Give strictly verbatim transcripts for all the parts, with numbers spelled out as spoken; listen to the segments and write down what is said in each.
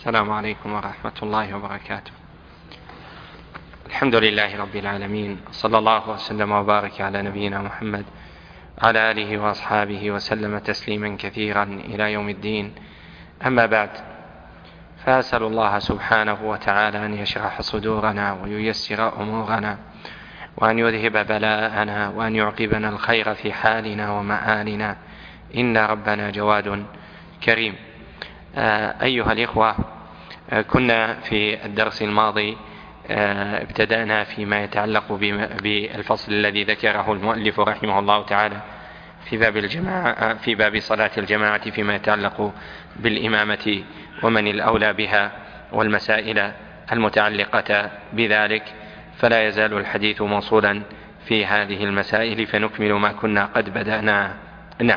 السلام عليكم ورحمة الله وبركاته. الحمد لله رب العالمين، صلى الله وسلم وبارك على نبينا محمد على آله وأصحابه وسلم تسليما كثيرا إلى يوم الدين. أما بعد، فأسأل الله سبحانه وتعالى أن يشرح صدورنا وييسر أمورنا وأن يذهب بلاءنا وأن يعقبنا الخير في حالنا ومآلنا، إن ربنا جواد كريم. أيها الإخوة، كنا في الدرس الماضي ابتدأنا فيما يتعلق بالفصل الذي ذكره المؤلف رحمه الله تعالى في باب الجماعة في باب صلاة الجماعة، فيما يتعلق بالإمامة ومن الأولى بها والمسائل المتعلقة بذلك، فلا يزال الحديث موصولا في هذه المسائل، فنكمل ما كنا قد بدأنا. نعم.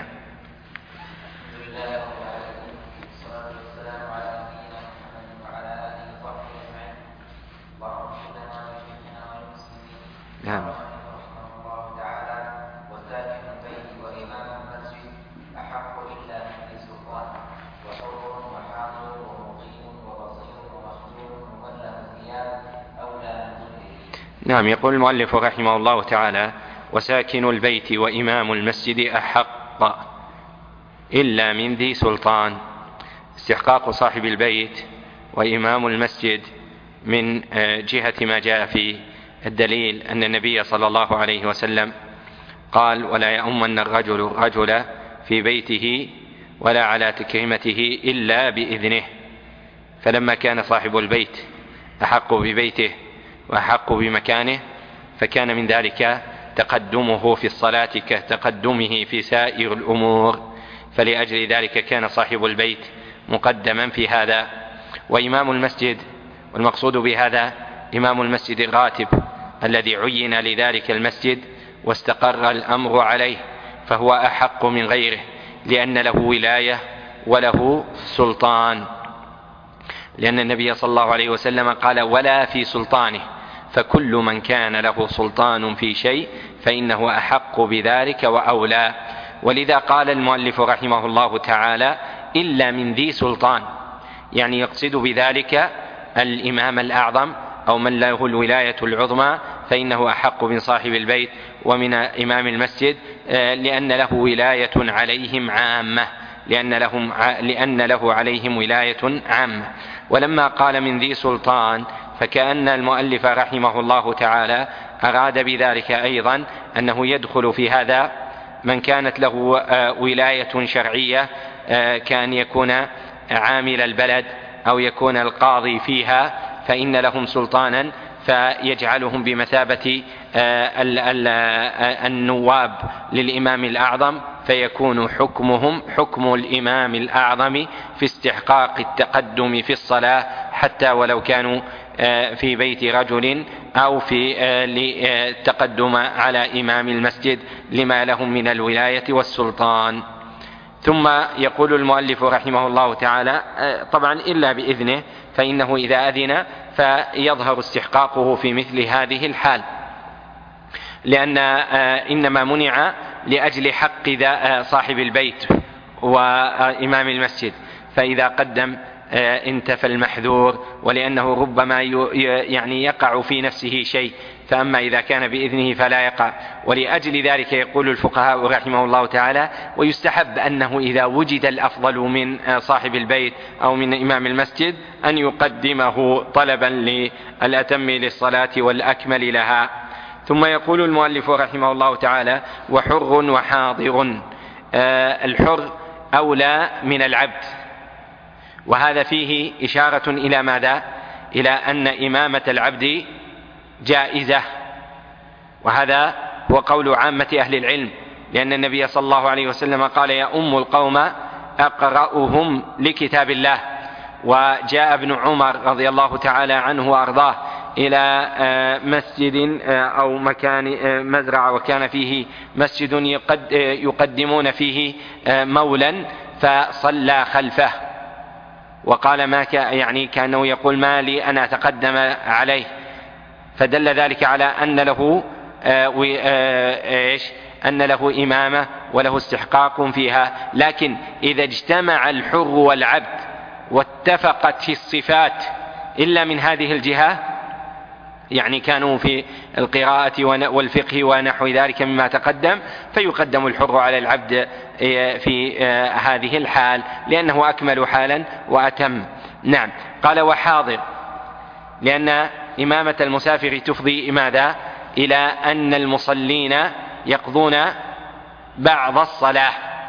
نعم. نعم. يقول المؤلف رحمه الله تعالى: وساكن البيت وإمام المسجد أحق إلا من ذي سلطان. استحقاق صاحب البيت وإمام المسجد من جهة ما جاء في الدليل أن النبي صلى الله عليه وسلم قال: ولا يؤمن الرجل رجل في بيته ولا على تكريمته إلا بإذنه. فلما كان صاحب البيت أحق ببيته وأحق بمكانه، فكان من ذلك تقدمه في الصلاة كتقدمه في سائر الأمور، فلأجل ذلك كان صاحب البيت مقدما في هذا. وإمام المسجد، والمقصود بهذا إمام المسجد الراتب الذي عين لذلك المسجد واستقر الأمر عليه، فهو أحق من غيره لأن له ولاية وله سلطان، لأن النبي صلى الله عليه وسلم قال: ولا في سلطانه، فكل من كان له سلطان في شيء فإنه أحق بذلك وأولى. ولذا قال المؤلف رحمه الله تعالى: إلا من ذي سلطان، يعني يقصد بذلك الإمام الأعظم أو من له الولاية العظمى، فإنه أحق من صاحب البيت ومن إمام المسجد، لأن له ولاية عليهم عامة، لأن, لهم لأن له عليهم ولاية عامة. ولما قال من ذي سلطان، فكأن المؤلف رحمه الله تعالى أراد بذلك أيضا أنه يدخل في هذا من كانت له ولاية شرعية، كان يكون عامل البلد أو يكون القاضي فيها، فإن لهم سلطانا فيجعلهم بمثابة النواب للإمام الأعظم، فيكون حكمهم حكم الإمام الأعظم في استحقاق التقدم في الصلاة، حتى ولو كانوا في بيت رجل أو في التقدم على إمام المسجد لما لهم من الولاية والسلطان. ثم يقول المؤلف رحمه الله تعالى: طبعا إلا بإذنه، فإنه إذا أذن فيظهر استحقاقه في مثل هذه الحال، لأن إنما منع لأجل حق صاحب البيت وإمام المسجد، فإذا قدم انتفى المحذور، ولأنه ربما يعني يقع في نفسه شيء، فأما إذا كان بإذنه فلا يقع. ولأجل ذلك يقول الفقهاء رحمه الله تعالى: ويستحب أنه إذا وجد الأفضل من صاحب البيت أو من إمام المسجد أن يقدمه طلبا للأتم للصلاة والأكمل لها. ثم يقول المؤلف رحمه الله تعالى: وحر وحاضر. الحر أولى من العبد، وهذا فيه إشارة إلى ماذا؟ إلى أن إمامة العبد جائزة، وهذا هو قول عامة أهل العلم، لأن النبي صلى الله عليه وسلم قال: يا أم القوم أقرأهم لكتاب الله. وجاء ابن عمر رضي الله تعالى عنه وأرضاه إلى مسجد أو مكان مزرعة، وكان فيه مسجد يقدمون فيه مولا، فصلى خلفه وقال: ما يعني كأنه يقول: ما لي أنا أتقدم عليه. فدل ذلك على أن له إيش أن له إمامة وله استحقاق فيها. لكن إذا اجتمع الحر والعبد واتفقت في الصفات إلا من هذه الجهة، يعني كانوا في القراءة والفقه ونحو ذلك مما تقدم، فيقدم الحر على العبد في هذه الحال لأنه أكمل حالا وأتم. نعم. قال وحاضر، لأن إمامة المسافر تفضي ماذا؟ إلى أن المصلين يقضون بعض الصلاة،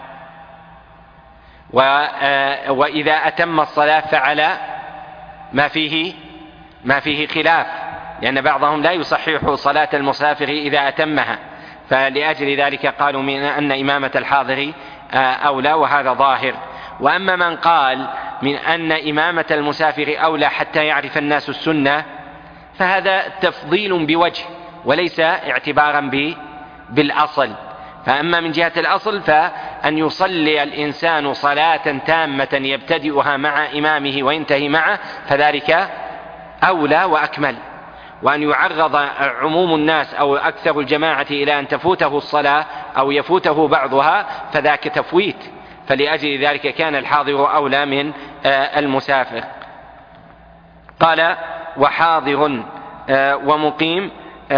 وإذا أتم الصلاة فعل ما فيه ما فيه خلاف، لأن بعضهم لا يصحح صلاة المسافر إذا أتمها، فلأجل ذلك قالوا من أن إمامة الحاضر أولى، وهذا ظاهر. وأما من قال من أن إمامة المسافر أولى حتى يعرف الناس السنة، فهذا تفضيل بوجه وليس اعتبارا بالأصل. فأما من جهة الأصل فأن يصلي الإنسان صلاة تامة يبتدئها مع إمامه وينتهي معه فذلك أولى وأكمل، وأن يعرض عموم الناس أو أكثر الجماعة إلى أن تفوته الصلاة أو يفوته بعضها فذاك تفويت، فلأجل ذلك كان الحاضر أولى من المسافر. قال وحاضر ومقيم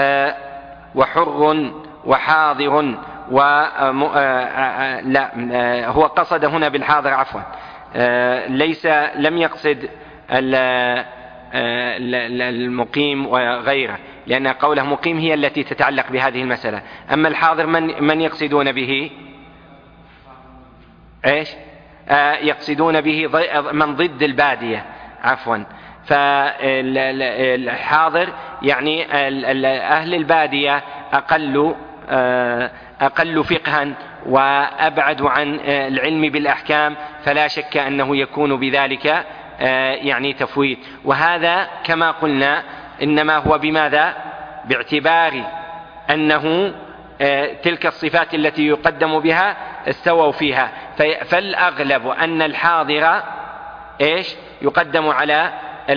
وحر وحاضر و لا هو قصد هنا بالحاضر عفوا، ليس لم يقصد المقيم وغيره، لأن قوله مقيم هي التي تتعلق بهذه المسألة. أما الحاضر من من يقصدون به ايش؟ يقصدون به من ضد البادية عفوا. فالحاضر يعني أهل البادية أقل أقل فقها وأبعد عن العلم بالأحكام، فلا شك أنه يكون بذلك يعني تفويت. وهذا كما قلنا إنما هو بماذا؟ باعتبار أنه تلك الصفات التي يقدم بها استووا فيها، فالأغلب أن الحاضر إيش يقدم على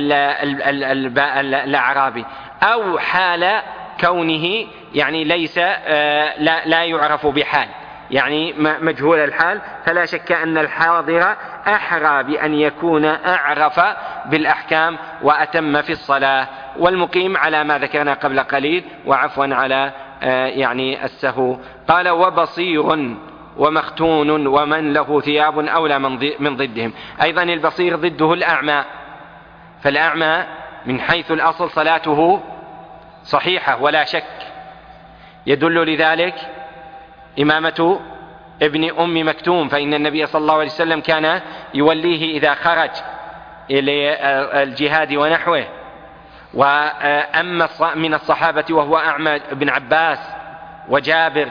الأعرابي، أو حال كونه يعني ليس لا, لا يعرف بحال، يعني مجهول الحال، فلا شك أن الحاضر أحرى بأن يكون أعرف بالأحكام وأتم في الصلاة، والمقيم على ما ذكرنا قبل قليل وعفوا على يعني السهو. قال وبصير ومختون ومن له ثياب أولى من ضدهم. أيضا البصير ضده الأعمى، فالأعمى من حيث الأصل صلاته صحيحة ولا شك، يدل لذلك إمامة ابن أم مكتوم، فإن النبي صلى الله عليه وسلم كان يوليه إذا خرج إلى الجهاد ونحوه. وأما من الصحابة وهو أعمى ابن عباس وجابر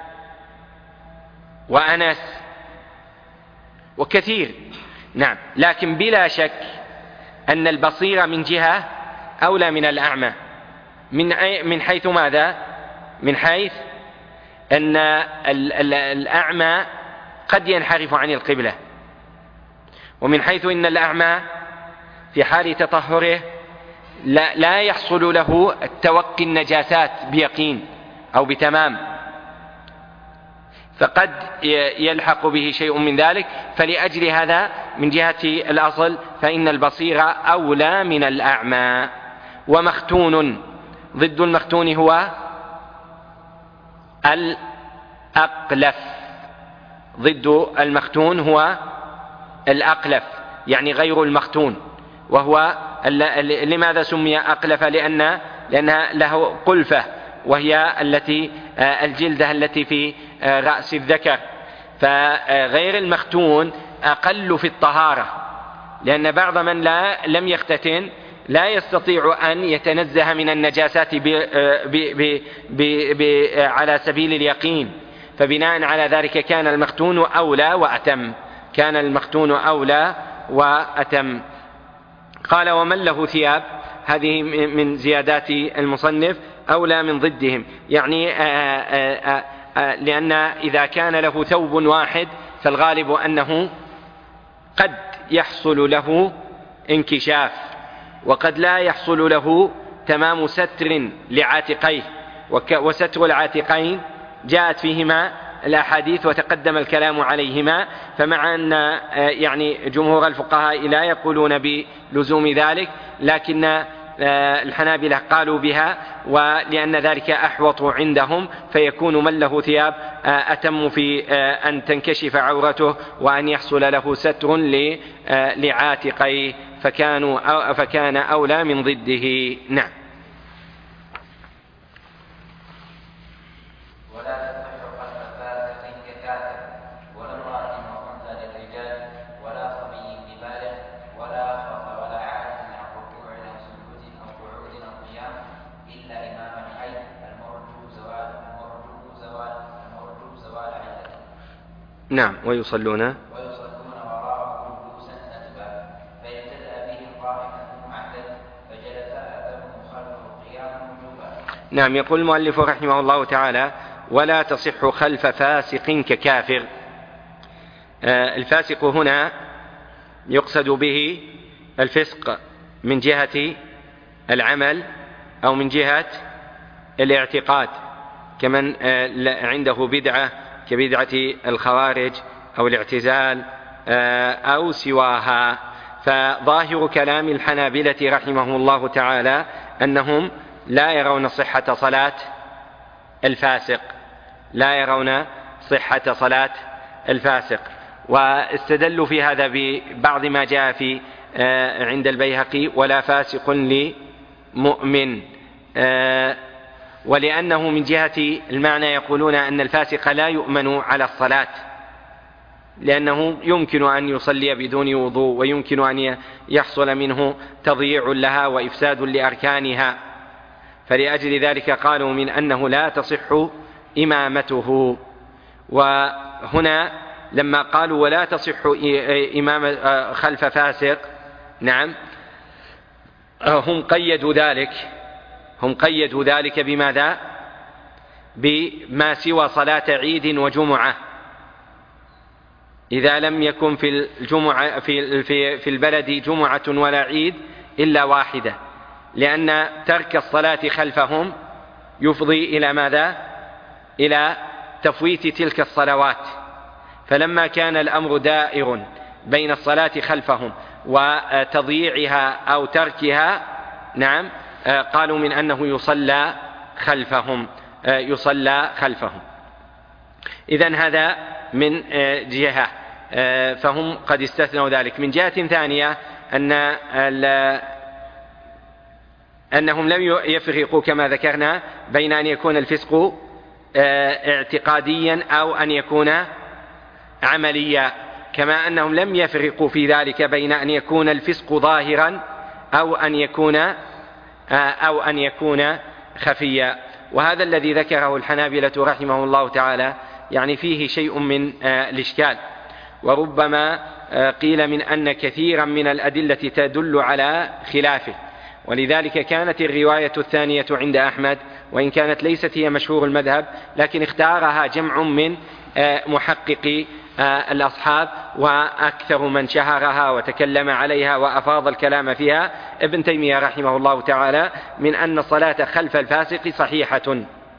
وأنس وكثير. نعم. لكن بلا شك أن البصير من جهة أولى من الأعمى، من من حيث ماذا؟ من حيث أن الأعمى قد ينحرف عن القبلة، ومن حيث أن الأعمى في حال تطهره لا, لا يحصل له التوقي النجاسات بيقين أو بتمام، فقد يلحق به شيء من ذلك. فلأجل هذا من جهة الأصل فإن البصير أولى من الأعمى. ومختون ضد المختون هو الأقلف، ضد المختون هو الأقلف يعني غير المختون. وهو لماذا سمي أقلف؟ لأن لأنها له قلفة، وهي التي الجلدة التي في رأس الذكر. فغير المختون أقل في الطهارة، لأن بعض من لا لم يختتن لا يستطيع أن يتنزه من النجاسات ب ب ب ب على سبيل اليقين، فبناء على ذلك كان المختون أولى وأتم، كان المختون أولى وأتم. قال ومن له ثياب، هذه من زيادات المصنف، أولى من ضدهم، يعني آآ آآ لأن إذا كان له ثوب واحد فالغالب أنه قد يحصل له انكشاف، وقد لا يحصل له تمام ستر لعاتقيه، وستر العاتقين جاءت فيهما الأحاديث وتقدم الكلام عليهما، فمع أن يعني جمهور الفقهاء لا يقولون بلزوم ذلك، لكن الحنابلة قالوا بها، ولأن ذلك أحوط عندهم، فيكون من له ثياب أتم في أن تنكشف عورته وأن يحصل له ستر لعاتقيه، فكانوا فكان أولى من ضده. نعم. نعم. ويصلون ويصلون وراءه جلوسا ندبا، فيبتدأ بهم قائما ثم عدد، فجلس آدمهم خلفه قياما وجوبا. نعم. يقول المؤلف رحمه الله تعالى: ولا تصح خلف فاسق ككافر. آه الفاسق هنا يقصد به الفسق من جهة العمل أو من جهة الاعتقاد، كمن آه عنده بدعة كبدعة الخوارج أو الاعتزال أو سواها. فظاهر كلام الحنابلة رحمهم الله تعالى أنهم لا يرون صحة صلاة الفاسق، لا يرون صحة صلاة الفاسق، واستدلوا في هذا ببعض ما جاء في عند البيهقي: ولا فاسق لمؤمن، ولأنه من جهة المعنى يقولون أن الفاسق لا يؤمن على الصلاة، لأنه يمكن أن يصلي بدون وضوء، ويمكن أن يحصل منه تضييع لها وإفساد لأركانها، فلأجل ذلك قالوا من أنه لا تصح إمامته. وهنا لما قالوا ولا تصح إمامة خلف فاسق، نعم، هم قيدوا ذلك هم قيدوا ذلك بماذا؟ بما سوى صلاة عيد وجمعة، إذا لم يكن في الجمعة في في البلد جمعة ولا عيد إلا واحدة، لأن ترك الصلاة خلفهم يفضي إلى ماذا؟ إلى تفويت تلك الصلوات. فلما كان الأمر دائر بين الصلاة خلفهم وتضييعها أو تركها، نعم، قالوا من أنه يصلى خلفهم يصلى خلفهم إذن هذا من جهة، فهم قد استثنوا ذلك. من جهة ثانية أن أنهم لم يفرقوا كما ذكرنا بين أن يكون الفسق اعتقاديا أو أن يكون عمليا، كما أنهم لم يفرقوا في ذلك بين أن يكون الفسق ظاهرا أو أن يكون أو أن يكون خفيا. وهذا الذي ذكره الحنابلة رحمه الله تعالى يعني فيه شيء من الإشكال، وربما قيل من أن كثيرا من الأدلة تدل على خلافه، ولذلك كانت الرواية الثانية عند أحمد، وإن كانت ليست هي مشهور المذهب، لكن اختارها جمع من محققي الأصحاب، وأكثر من شهرها وتكلم عليها وأفاض الكلام فيها ابن تيمية رحمه الله تعالى، من أن الصلاة خلف الفاسق صحيحة،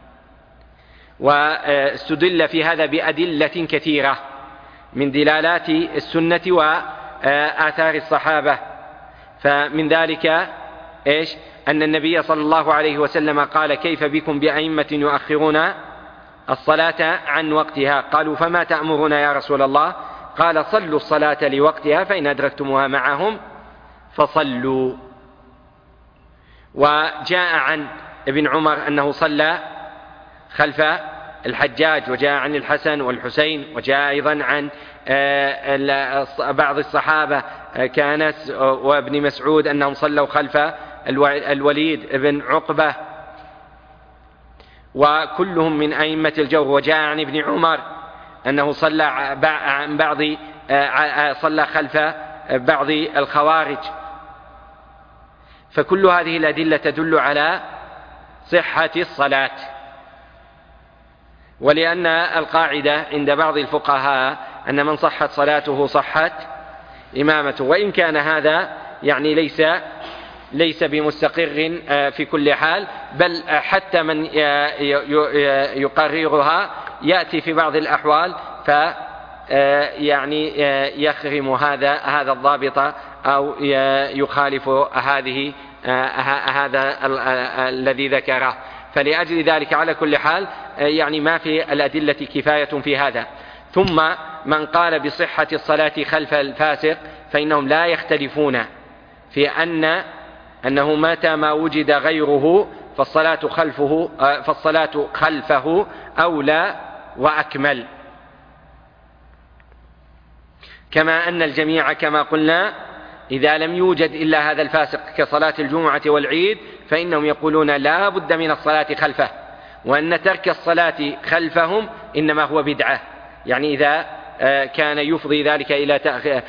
واستدل في هذا بأدلة كثيرة من دلالات السنة وآثار الصحابة. فمن ذلك إيش؟ أن النبي صلى الله عليه وسلم قال: كيف بكم بأئمة يؤخرون الصلاة عن وقتها؟ قالوا: فما تأمرنا يا رسول الله؟ قال: صلوا الصلاة لوقتها، فإن أدركتموها معهم فصلوا. وجاء عن ابن عمر أنه صلى خلف الحجاج، وجاء عن الحسن والحسين، وجاء أيضا عن بعض الصحابة كانس وابن مسعود أنهم صلوا خلف الوليد بن عقبة، وكلهم من أئمة الجور. وجاء عن ابن عمر أنه صلى عن بعض صلى خلف بعض الخوارج. فكل هذه الأدلة تدل على صحة الصلاة، ولأن القاعدة عند بعض الفقهاء أن من صحت صلاته صحت إمامته، وإن كان هذا يعني ليس ليس بمستقر في كل حال، بل حتى من يقررها يأتي في بعض الأحوال ف يعني يخرم هذا هذا الضابط أو يخالف هذه هذا الذي ذكره. فلأجل ذلك على كل حال يعني ما في الأدلة كفاية في هذا. ثم من قال بصحة الصلاة خلف الفاسق فإنهم لا يختلفون في أن أنه متى ما وجد غيره فالصلاة خلفه فالصلاة خلفه أولى وأكمل، كما أن الجميع كما قلنا إذا لم يوجد إلا هذا الفاسق كصلاة الجمعة والعيد فإنهم يقولون لا بد من الصلاة خلفه، وأن ترك الصلاة خلفهم إنما هو بدعة، يعني إذا كان يفضي ذلك إلى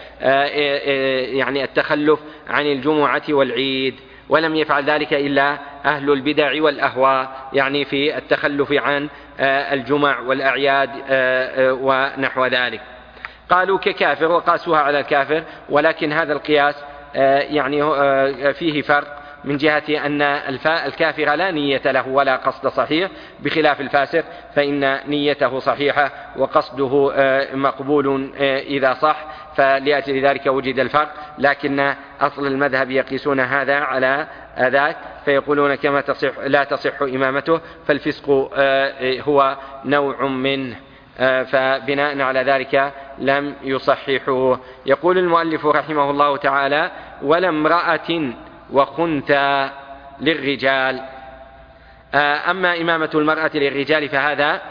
يعني التخلف عن الجمعة والعيد، ولم يفعل ذلك إلا أهل البدع والأهواء يعني في التخلف عن الجمع والأعياد ونحو ذلك. قالوا ككافر وقاسوها على الكافر، ولكن هذا القياس يعني فيه فرق من جهة أن الكافر لا نية له ولا قصد صحيح، بخلاف الفاسق فإن نيته صحيحة وقصده مقبول إذا صح، فلأجل ذلك وجد الفرق. لكن أصل المذهب يقيسون هذا على ذاك فيقولون كما تصح لا تصح إمامته فالفسق هو نوع منه، فبناء على ذلك لم يصححوه. يقول المؤلف رحمه الله تعالى: ولا امرأة وخنثى للرجال. أما إمامة المرأة للرجال فهذا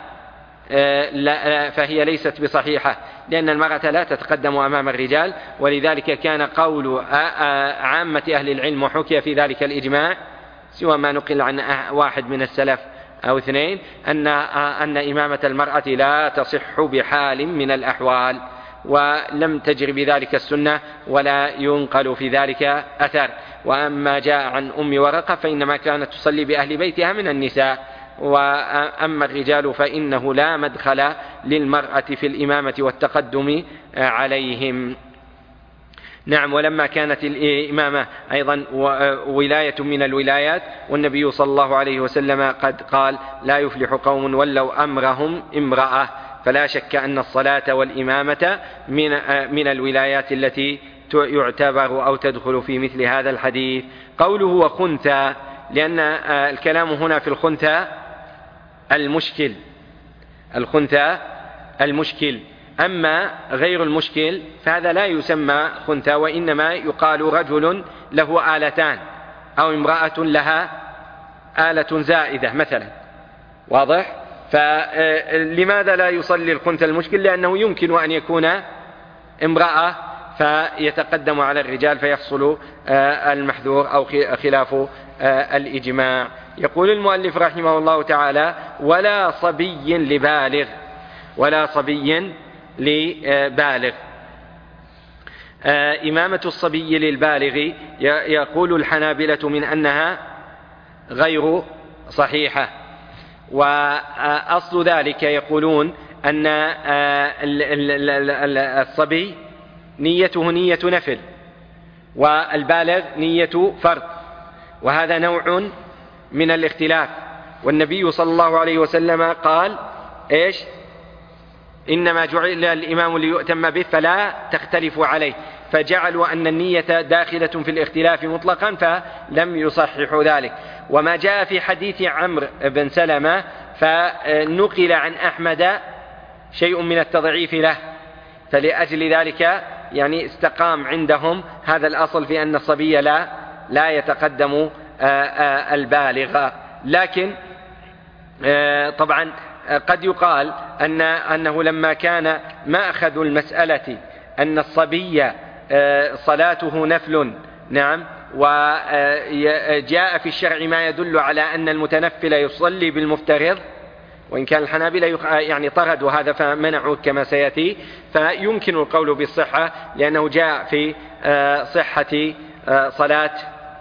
فهي ليست بصحيحة، لأن المرأة لا تتقدم أمام الرجال، ولذلك كان قول عامة أهل العلم وحكي في ذلك الإجماع سوى ما نقل عن واحد من السلف أو اثنين أن أن إمامة المرأة لا تصح بحال من الأحوال، ولم تجر بذلك السنة ولا ينقل في ذلك أثر. وأما جاء عن أم ورقة فإنما كانت تصلي بأهل بيتها من النساء، وأما الرجال فإنه لا مدخل للمرأة في الإمامة والتقدم عليهم. نعم. ولما كانت الإمامة أيضا ولاية من الولايات، والنبي صلى الله عليه وسلم قد قال: لا يفلح قوم ولوا أمرهم امرأة. فلا شك أن الصلاة والإمامة من من الولايات التي يعتبر أو تدخل في مثل هذا الحديث. قوله وخنثى، لأن الكلام هنا في الخنثى المشكل الخنثى المشكل أما غير المشكل فهذا لا يسمى خنثى، وإنما يقال رجل له آلتان أو امرأة لها آلة زائدة مثلا. واضح؟ فلماذا لا يصلي الخنثى المشكل؟ لأنه يمكن أن يكون امرأة فيتقدم على الرجال فيحصل المحذور أو خلاف الإجماع. يقول المؤلف رحمه الله تعالى: ولا صبي لبالغ ولا صبي لبالغ. إمامة الصبي للبالغ يقول الحنابلة من أنها غير صحيحة، وأصل ذلك يقولون أن الصبي نيته نية نفل والبالغ نية فرض، وهذا نوع من الاختلاف. والنبي صلى الله عليه وسلم قال: إيش؟ إنما جعل الإمام ليؤتم به فلا تختلفوا عليه، فجعلوا أن النية داخلة في الاختلاف مطلقا فلم يصححوا ذلك. وما جاء في حديث عمرو بن سلمة فنقل عن أحمد شيء من التضعيف له، فلأجل ذلك يعني استقام عندهم هذا الأصل في أن الصبي لا لا يتقدم البالغ. لكن طبعا قد يقال أن أنه لما كان مأخذ المسألة أن الصبي صلاته نفل، نعم، وجاء في الشرع ما يدل على أن المتنفل يصلي بالمفترض، وإن كان الحنابلة يعني طردوا هذا فمنعوا كما سيأتي، فيمكن القول بالصحة لأنه جاء في صحة صلاة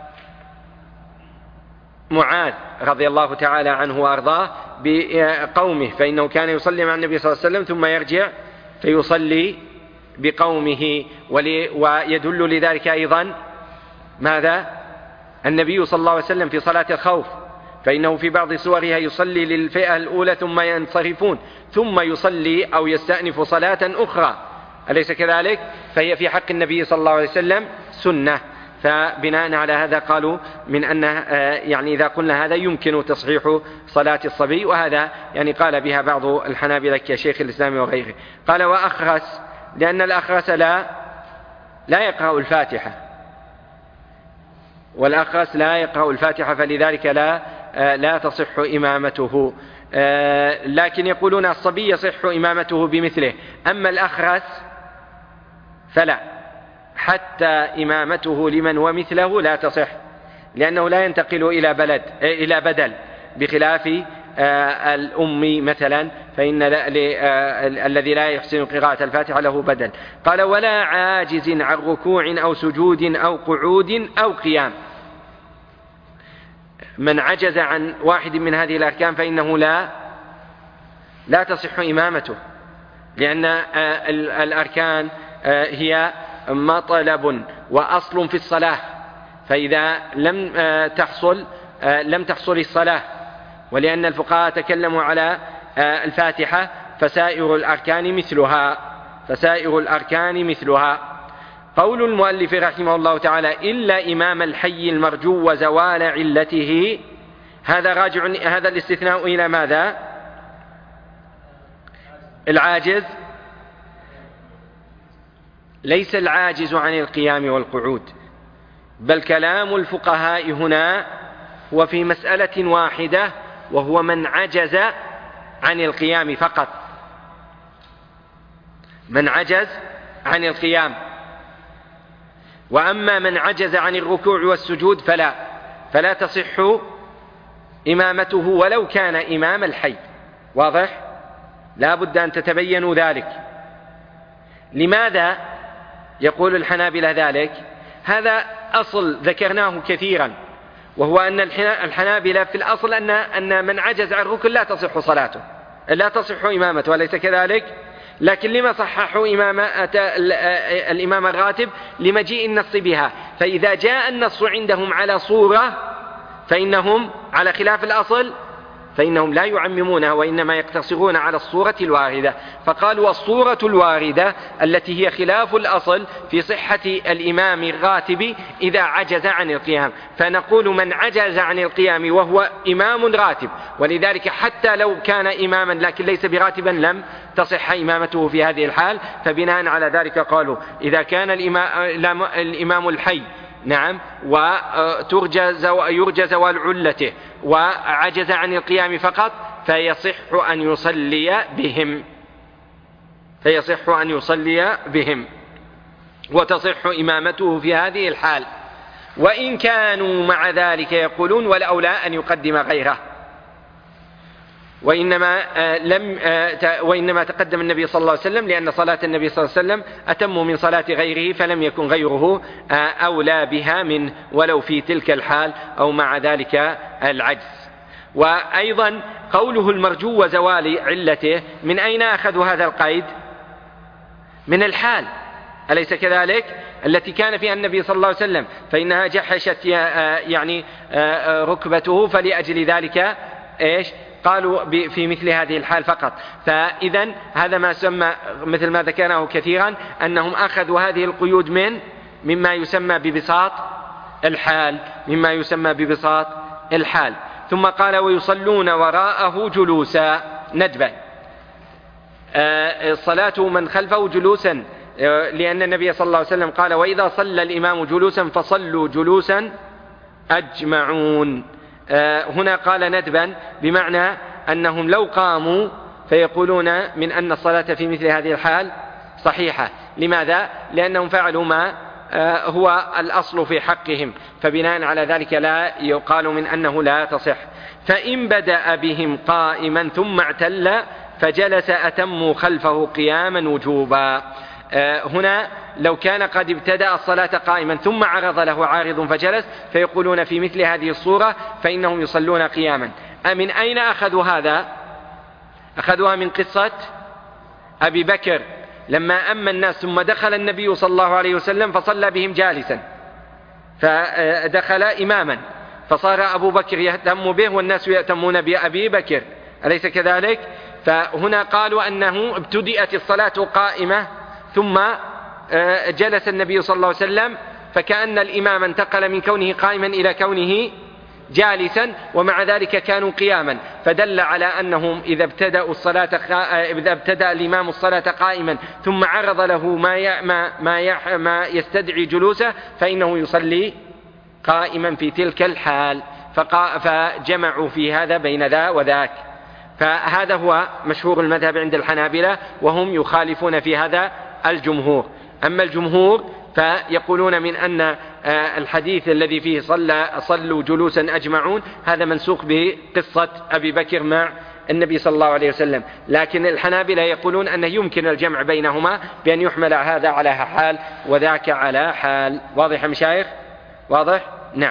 معاذ رضي الله تعالى عنه وأرضاه بقومه، فإنه كان يصلي مع النبي صلى الله عليه وسلم ثم يرجع فيصلي بقومه. ويدل لذلك أيضا ماذا؟ النبي صلى الله عليه وسلم في صلاة الخوف فإنه في بعض صورها يصلي للفئة الأولى ثم ينصرفون ثم يصلي أو يستأنف صلاة أخرى، أليس كذلك؟ فهي في حق النبي صلى الله عليه وسلم سنة. فبناء على هذا قالوا من أن يعني إذا قلنا هذا يمكن تصحيح صلاة الصبي، وهذا يعني قال بها بعض الحنابلة كشيخ الإسلام وغيره. قال وأخرس لأن الأخرس لا لا يقرأ الفاتحة، والأخرس لا يقرأ الفاتحة فلذلك لا لا تصح إمامته، لكن يقولون الصبي يصح إمامته بمثله، أما الأخرس فلا، حتى إمامته لمن ومثله لا تصح، لأنه لا ينتقل إلى بلد إلى بدل، بخلاف الأم مثلا فإن الذي لا يحسن قراءة الفاتحة له بدل. قال ولا عاجز عن ركوع أو سجود أو قعود أو قيام، من عجز عن واحد من هذه الأركان فإنه لا لا تصح إمامته، لأن الأركان هي مطلب وأصل في الصلاة، فإذا لم تحصل لم تحصل الصلاة، ولأن الفقهاء تكلموا على الفاتحة فسائر الأركان مثلها فسائر الأركان مثلها. قول المؤلف رحمه الله تعالى إلا إمام الحي المرجو وزوال علته، هذا راجع هذا الاستثناء إلى ماذا؟ العاجز، ليس العاجز عن القيام والقعود، بل كلام الفقهاء هنا هو في مسألة واحدة، وهو من عجز عن القيام فقط، من عجز عن القيام. وأما من عجز عن الركوع والسجود فلا فلا تصح إمامته ولو كان إمام الحي. واضح؟ لا بد أن تتبينوا ذلك. لماذا يقول الحنابلة ذلك؟ هذا أصل ذكرناه كثيرا، وهو أن الحنابلة في الأصل أن أن من عجز عن الركن لا تصح صلاته، لا تصح إمامته، أليس كذلك؟ لكن لما صححوا إمامة الإمام الراتب؟ لمجيء النص بها، فإذا جاء النص عندهم على صورة فإنهم على خلاف الأصل فإنهم لا يعممونها، وإنما يقتصرون على الصورة الواردة. فقالوا الصورة الواردة التي هي خلاف الأصل في صحة الإمام الراتب إذا عجز عن القيام، فنقول من عجز عن القيام وهو إمام راتب، ولذلك حتى لو كان إماما لكن ليس براتبا لم تصح إمامته في هذه الحال. فبناء على ذلك قالوا إذا كان الإمام, الإمام الحي نعم ويرجى زوال علته وعجز عن القيام فقط فيصح أن يصلي بهم فيصح أن يصلي بهم وتصح إمامته في هذه الحال. وإن كانوا مع ذلك يقولون والأولى أن يقدم غيره، وإنما لم وإنما تقدم النبي صلى الله عليه وسلم لأن صلاة النبي صلى الله عليه وسلم أتم من صلاة غيره، فلم يكن غيره أولى بها منه ولو في تلك الحال أو مع ذلك العجز. وأيضا قوله المرجو وزوال علته، من أين أخذوا هذا القيد؟ من الحال، أليس كذلك؟ التي كان فيها النبي صلى الله عليه وسلم، فإنها جحشت يعني ركبته، فلأجل ذلك إيش قالوا في مثل هذه الحال فقط. فإذا هذا ما سمى مثل ما ذكرناه كثيرا أنهم أخذوا هذه القيود من مما يسمى ببساط الحال مما يسمى ببساط الحال. ثم قال ويصلون وراءه جلوسا ندبا، الصلاة من خلفه جلوسا، لأن النبي صلى الله عليه وسلم قال وإذا صلى الإمام جلوسا فصلوا جلوسا أجمعون. هنا قال ندبا بمعنى أنهم لو قاموا فيقولون من أن الصلاة في مثل هذه الحال صحيحة. لماذا؟ لأنهم فعلوا ما هو الأصل في حقهم، فبناء على ذلك لا يقال من أنه لا تصح. فإن بدأ بهم قائما ثم اعتل فجلس أتموا خلفه قياما وجوبا. هنا لو كان قد ابتدأ الصلاة قائما ثم عرض له عارض فجلس فيقولون في مثل هذه الصورة فإنهم يصلون قياما. من أين أخذوا هذا؟ أخذوها من قصة أبي بكر لما أما الناس ثم دخل النبي صلى الله عليه وسلم فصلى بهم جالسا، فدخل إماما فصار أبو بكر يهتم به والناس يهتمون بأبي بكر، أليس كذلك؟ فهنا قالوا أنه ابتدأت الصلاة قائمة ثم جلس النبي صلى الله عليه وسلم، فكأن الإمام انتقل من كونه قائما إلى كونه جالسا، ومع ذلك كانوا قياما، فدل على أنهم إذا ابتدأوا الصلاة إذا ابتدأ الإمام الصلاة قائما ثم عرض له ما ما ما يستدعي جلوسه فإنه يصلي قائما في تلك الحال، فجمعوا في هذا بين ذا وذاك. فهذا هو مشهور المذهب عند الحنابلة، وهم يخالفون في هذا الجمهور. أما الجمهور فيقولون من أن الحديث الذي فيه صلى صلوا جلوسا أجمعون هذا منسوخ بقصة أبي بكر مع النبي صلى الله عليه وسلم، لكن الحنابلة يقولون أنه يمكن الجمع بينهما بأن يحمل هذا على حال وذاك على حال. واضح يا مشايخ؟ واضح؟ نعم.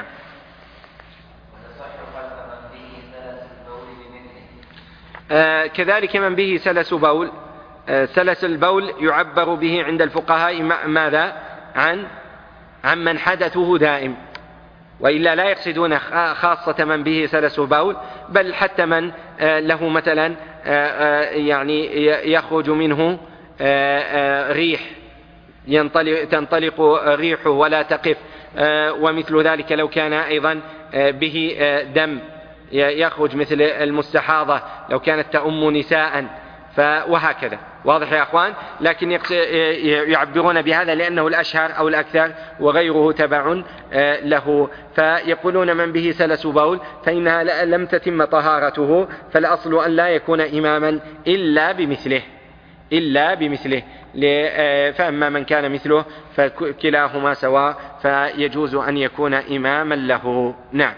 آه كذلك من به سلس بول. آه سلس البول يعبر به عند الفقهاء ماذا؟ عن عن من حدثه دائم، وإلا لا يقصدون خاصة من به سلس بول، بل حتى من آه له مثلا آه يعني يخرج منه آه ريح ينطلق تنطلق ريحه ولا تقف، آه ومثل ذلك لو كان أيضا آه به آه دم يخرج مثل المستحاضة لو كانت تأم نساء، وهكذا. واضح يا أخوان؟ لكن يعبرون بهذا لأنه الأشهر أو الأكثر وغيره تبع له. فيقولون من به سلس بول فإنها لم تتم طهارته، فالأصل أن لا يكون إماما إلا بمثله إلا بمثله فأما من كان مثله فكلاهما سواء، فيجوز أن يكون إماما له. نعم.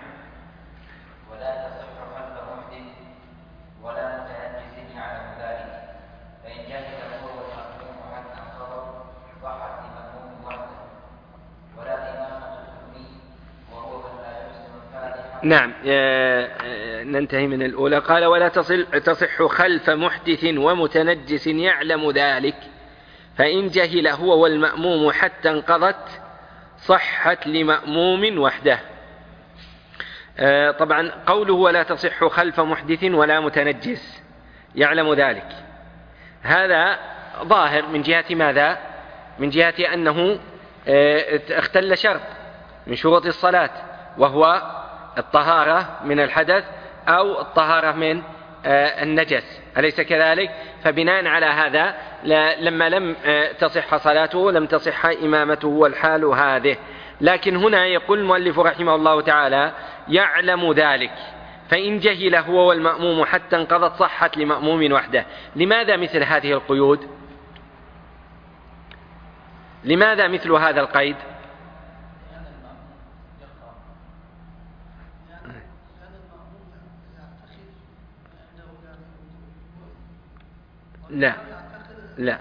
نعم. ننتهي من الأولى. قال ولا تصل تصح خلف محدث ومتنجس يعلم ذلك، فإن جهل هو والمأموم حتى انقضت صحت لمأموم وحده. طبعا قوله ولا تصح خلف محدث ولا متنجس يعلم ذلك، هذا ظاهر من جهة ماذا؟ من جهة أنه اختل شرط من شروط الصلاة، وهو الطهارة من الحدث أو الطهارة من النجس، أليس كذلك؟ فبناء على هذا لما لم تصح صلاته لم تصح إمامته والحال هذه. لكن هنا يقول المؤلف رحمه الله تعالى يعلم ذلك، فإن جهل هو والمأموم حتى انقضت صحت لمأموم وحده. لماذا مثل هذه القيود؟ لماذا مثل هذا القيد؟ لا لا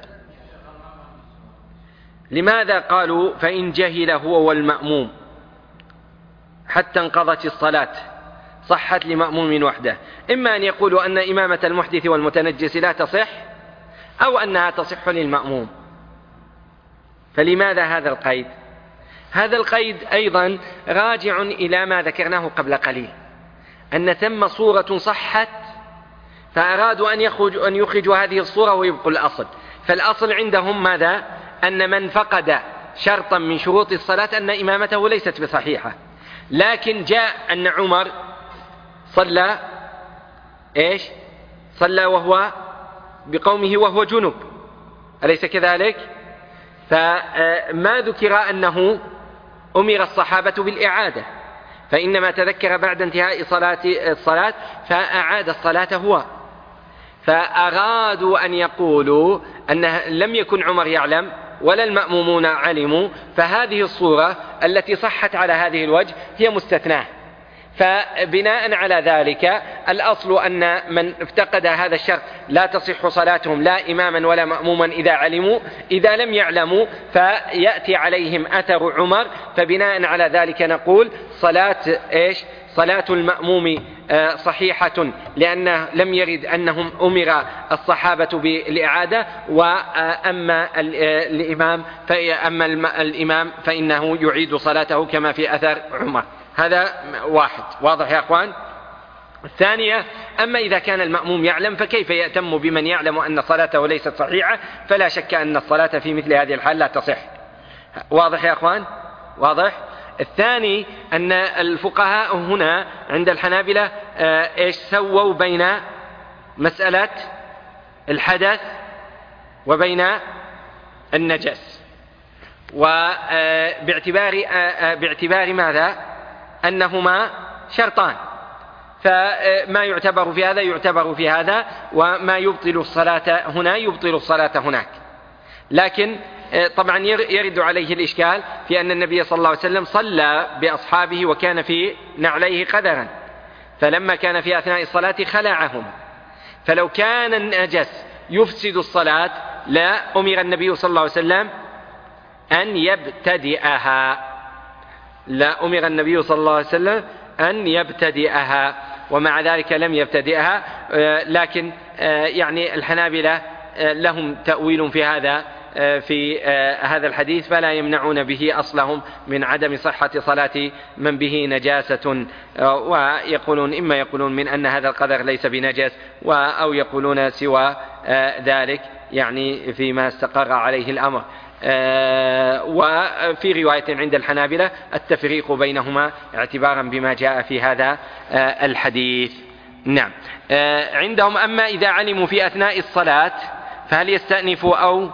لماذا قالوا فإن جهل هو والمأموم حتى انقضت الصلاة صحت لمأموم وحده؟ إما أن يقولوا أن إمامة المحدث والمتنجس لا تصح، أو أنها تصح للمأموم. فلماذا هذا القيد؟ هذا القيد أيضا راجع إلى ما ذكرناه قبل قليل، أن ثم صورة صحت فأرادوا أن يخرجوا, أن يخرجوا هذه الصورة ويبقوا الأصل. فالأصل عندهم ماذا؟ أن من فقد شرطا من شروط الصلاة أن إمامته ليست بصحيحة. لكن جاء أن عمر صلى إيش؟ صلى وهو بقومه وهو جنب، أليس كذلك؟ فما ذكر أنه أمر الصحابة بالإعادة، فإنما تذكر بعد انتهاء صلاة الصلاة فأعاد الصلاة هو. فأرادوا أن يقولوا أن لم يكن عمر يعلم ولا المأمومون علموا، فهذه الصورة التي صحت على هذه الوجه هي مستثناة. فبناء على ذلك الأصل أن من افتقد هذا الشرط لا تصح صلاتهم لا إماما ولا مأموما إذا علموا. إذا لم يعلموا فيأتي عليهم أثر عمر، فبناء على ذلك نقول صلاة إيش؟ صلاة المأموم صحيحة، لأنه لم يرد أنهم أمر الصحابة بالإعادة، وأما الإمام فأما الإمام فإنه يعيد صلاته كما في أثر عمر. هذا واحد. واضح يا أخوان؟ الثانية: أما إذا كان المأموم يعلم فكيف يأتم بمن يعلم أن صلاته ليست صحيحة؟ فلا شك أن الصلاة في مثل هذه الحال لا تصح. واضح يا أخوان؟ واضح؟ الثاني أن الفقهاء هنا عند الحنابلة إيش سووا بين مسألة الحدث وبين النجس، وباعتبار باعتبار ماذا؟ أنهما شرطان، فما يعتبر في هذا يعتبر في هذا، وما يبطل الصلاة هنا يبطل الصلاة هناك. لكن طبعا يرد عليه الإشكال في أن النبي صلى الله عليه وسلم صلى بأصحابه وكان في نعليه قدرا، فلما كان في أثناء الصلاة خلعهم، فلو كان النجس يفسد الصلاة لا أمر النبي صلى الله عليه وسلم أن يبتدئها، لا أمر النبي صلى الله عليه وسلم أن يبتدئها، ومع ذلك لم يبتدئها. لكن يعني الحنابلة لهم تأويل في هذا في هذا الحديث، فلا يمنعون به أصلهم من عدم صحة صلاة من به نجاسة، ويقولون إما يقولون من أن هذا القدر ليس بنجس، أو يقولون سوى ذلك يعني فيما استقر عليه الأمر. وفي رواية عند الحنابلة التفريق بينهما اعتبارا بما جاء في هذا الحديث. نعم. عندهم أما إذا علموا في أثناء الصلاة فهل يستأنفوا أو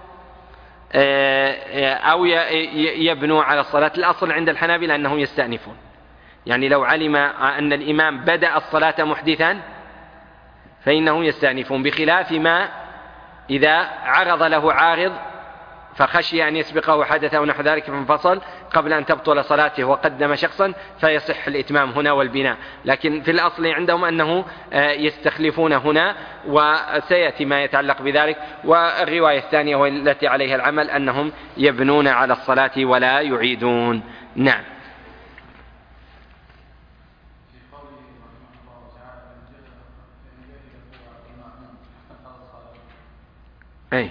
أو يبنوا على الصلاة؟ الأصل عند الحنابلة أنهم يستأنفون، يعني لو علم أن الإمام بدأ الصلاة محدثا فإنهم يستأنفون، بخلاف ما إذا عرض له عارض فخشي أن يسبقه حدث أو نحو ذلك فانفصل قبل أن تبطل صلاته وقدم شخصا فيصح الإتمام هنا والبناء. لكن في الأصل عندهم أنه يستخلفون هنا، وسيأتي ما يتعلق بذلك. والرواية الثانية والتي عليها العمل أنهم يبنون على الصلاة ولا يعيدون. نعم. أي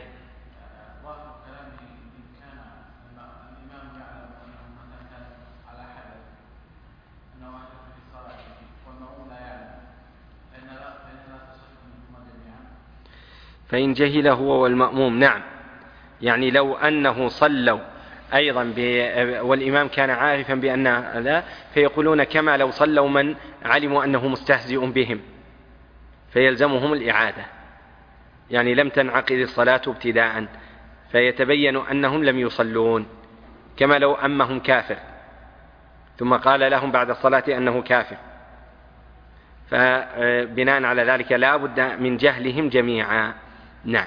فإن جهل هو والمأموم. نعم، يعني لو أنه صلوا أيضا والإمام كان عارفا بأن هذا، فيقولون كما لو صلوا من علموا أنه مستهزئ بهم فيلزمهم الإعادة، يعني لم تنعقد الصلاة ابتداء فيتبين أنهم لم يصلون، كما لو أمهم كافر ثم قال لهم بعد الصلاة أنه كافر، فبناء على ذلك لا بد من جهلهم جميعا. نعم.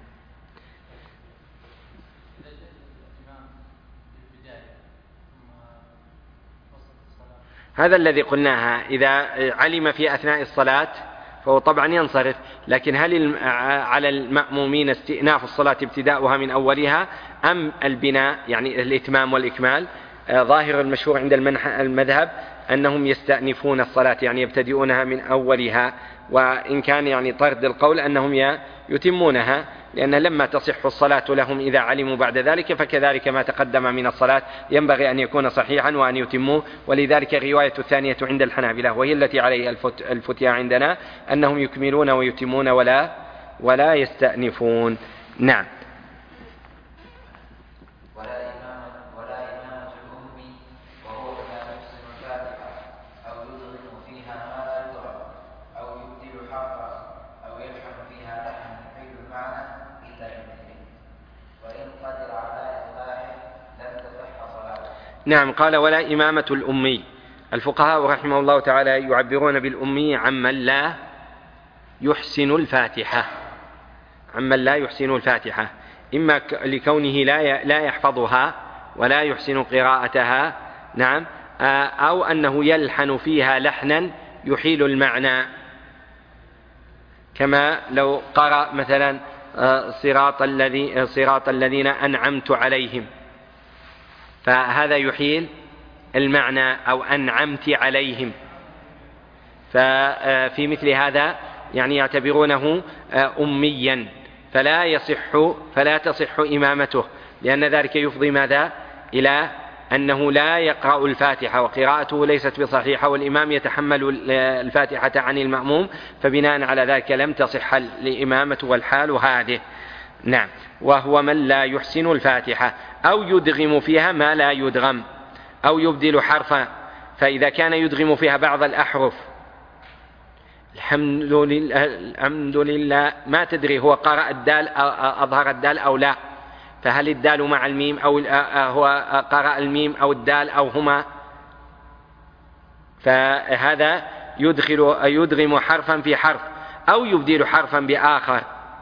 هذا الذي قلناها، إذا علم في أثناء الصلاة فهو طبعا ينصرف، لكن هل على المأمومين استئناف الصلاة ابتداؤها من أولها أم البناء يعني الإتمام والإكمال؟ ظاهر المشهور عند المذهب أنهم يستأنفون الصلاة يعني يبتدئونها من أولها، وإن كان يعني طرد القول أنهم يتمونها، لأن لما تصح الصلاة لهم إذا علموا بعد ذلك فكذلك ما تقدم من الصلاة ينبغي أن يكون صحيحا وأن يتموه. ولذلك الرواية الثانية عند الحنابلة وهي التي عليها الفتيا عندنا أنهم يكملون ويتمون ولا ولا يستأنفون. نعم. نعم. قال ولا إمامة الأمي. الفقهاء رحمه الله تعالى يعبرون بالأمي عمن لا يحسن الفاتحة، عمن لا يحسن الفاتحة، إما لكونه لا لا يحفظها ولا يحسن قراءتها، نعم، أو أنه يلحن فيها لحنا يحيل المعنى، كما لو قرأ مثلا صراط الذي صراط الذين أنعمت عليهم، فهذا يحيل المعنى، أو أنعمت عليهم، ففي مثل هذا يعني يعتبرونه أميا، فلا يصح فلا تصح إمامته، لأن ذلك يفضي ماذا؟ إلى أنه لا يقرأ الفاتحة وقراءته ليست بصحيحة والإمام يتحمل الفاتحة عن المأموم، فبناء على ذلك لم تصح الإمامة والحال هذه. نعم. وهو من لا يحسن الفاتحة أو يدغم فيها ما لا يدغم أو يبدل حرفا، فإذا كان يدغم فيها بعض الأحرف، الحمد لله, الحمد لله ما تدري هو قرأ الدال أظهر الدال أو لا، فهل الدال مع الميم أو هو قرأ الميم أو الدال أو هما، فهذا يدخل يدغم حرفا في حرف أو يبدل حرفا بآخر،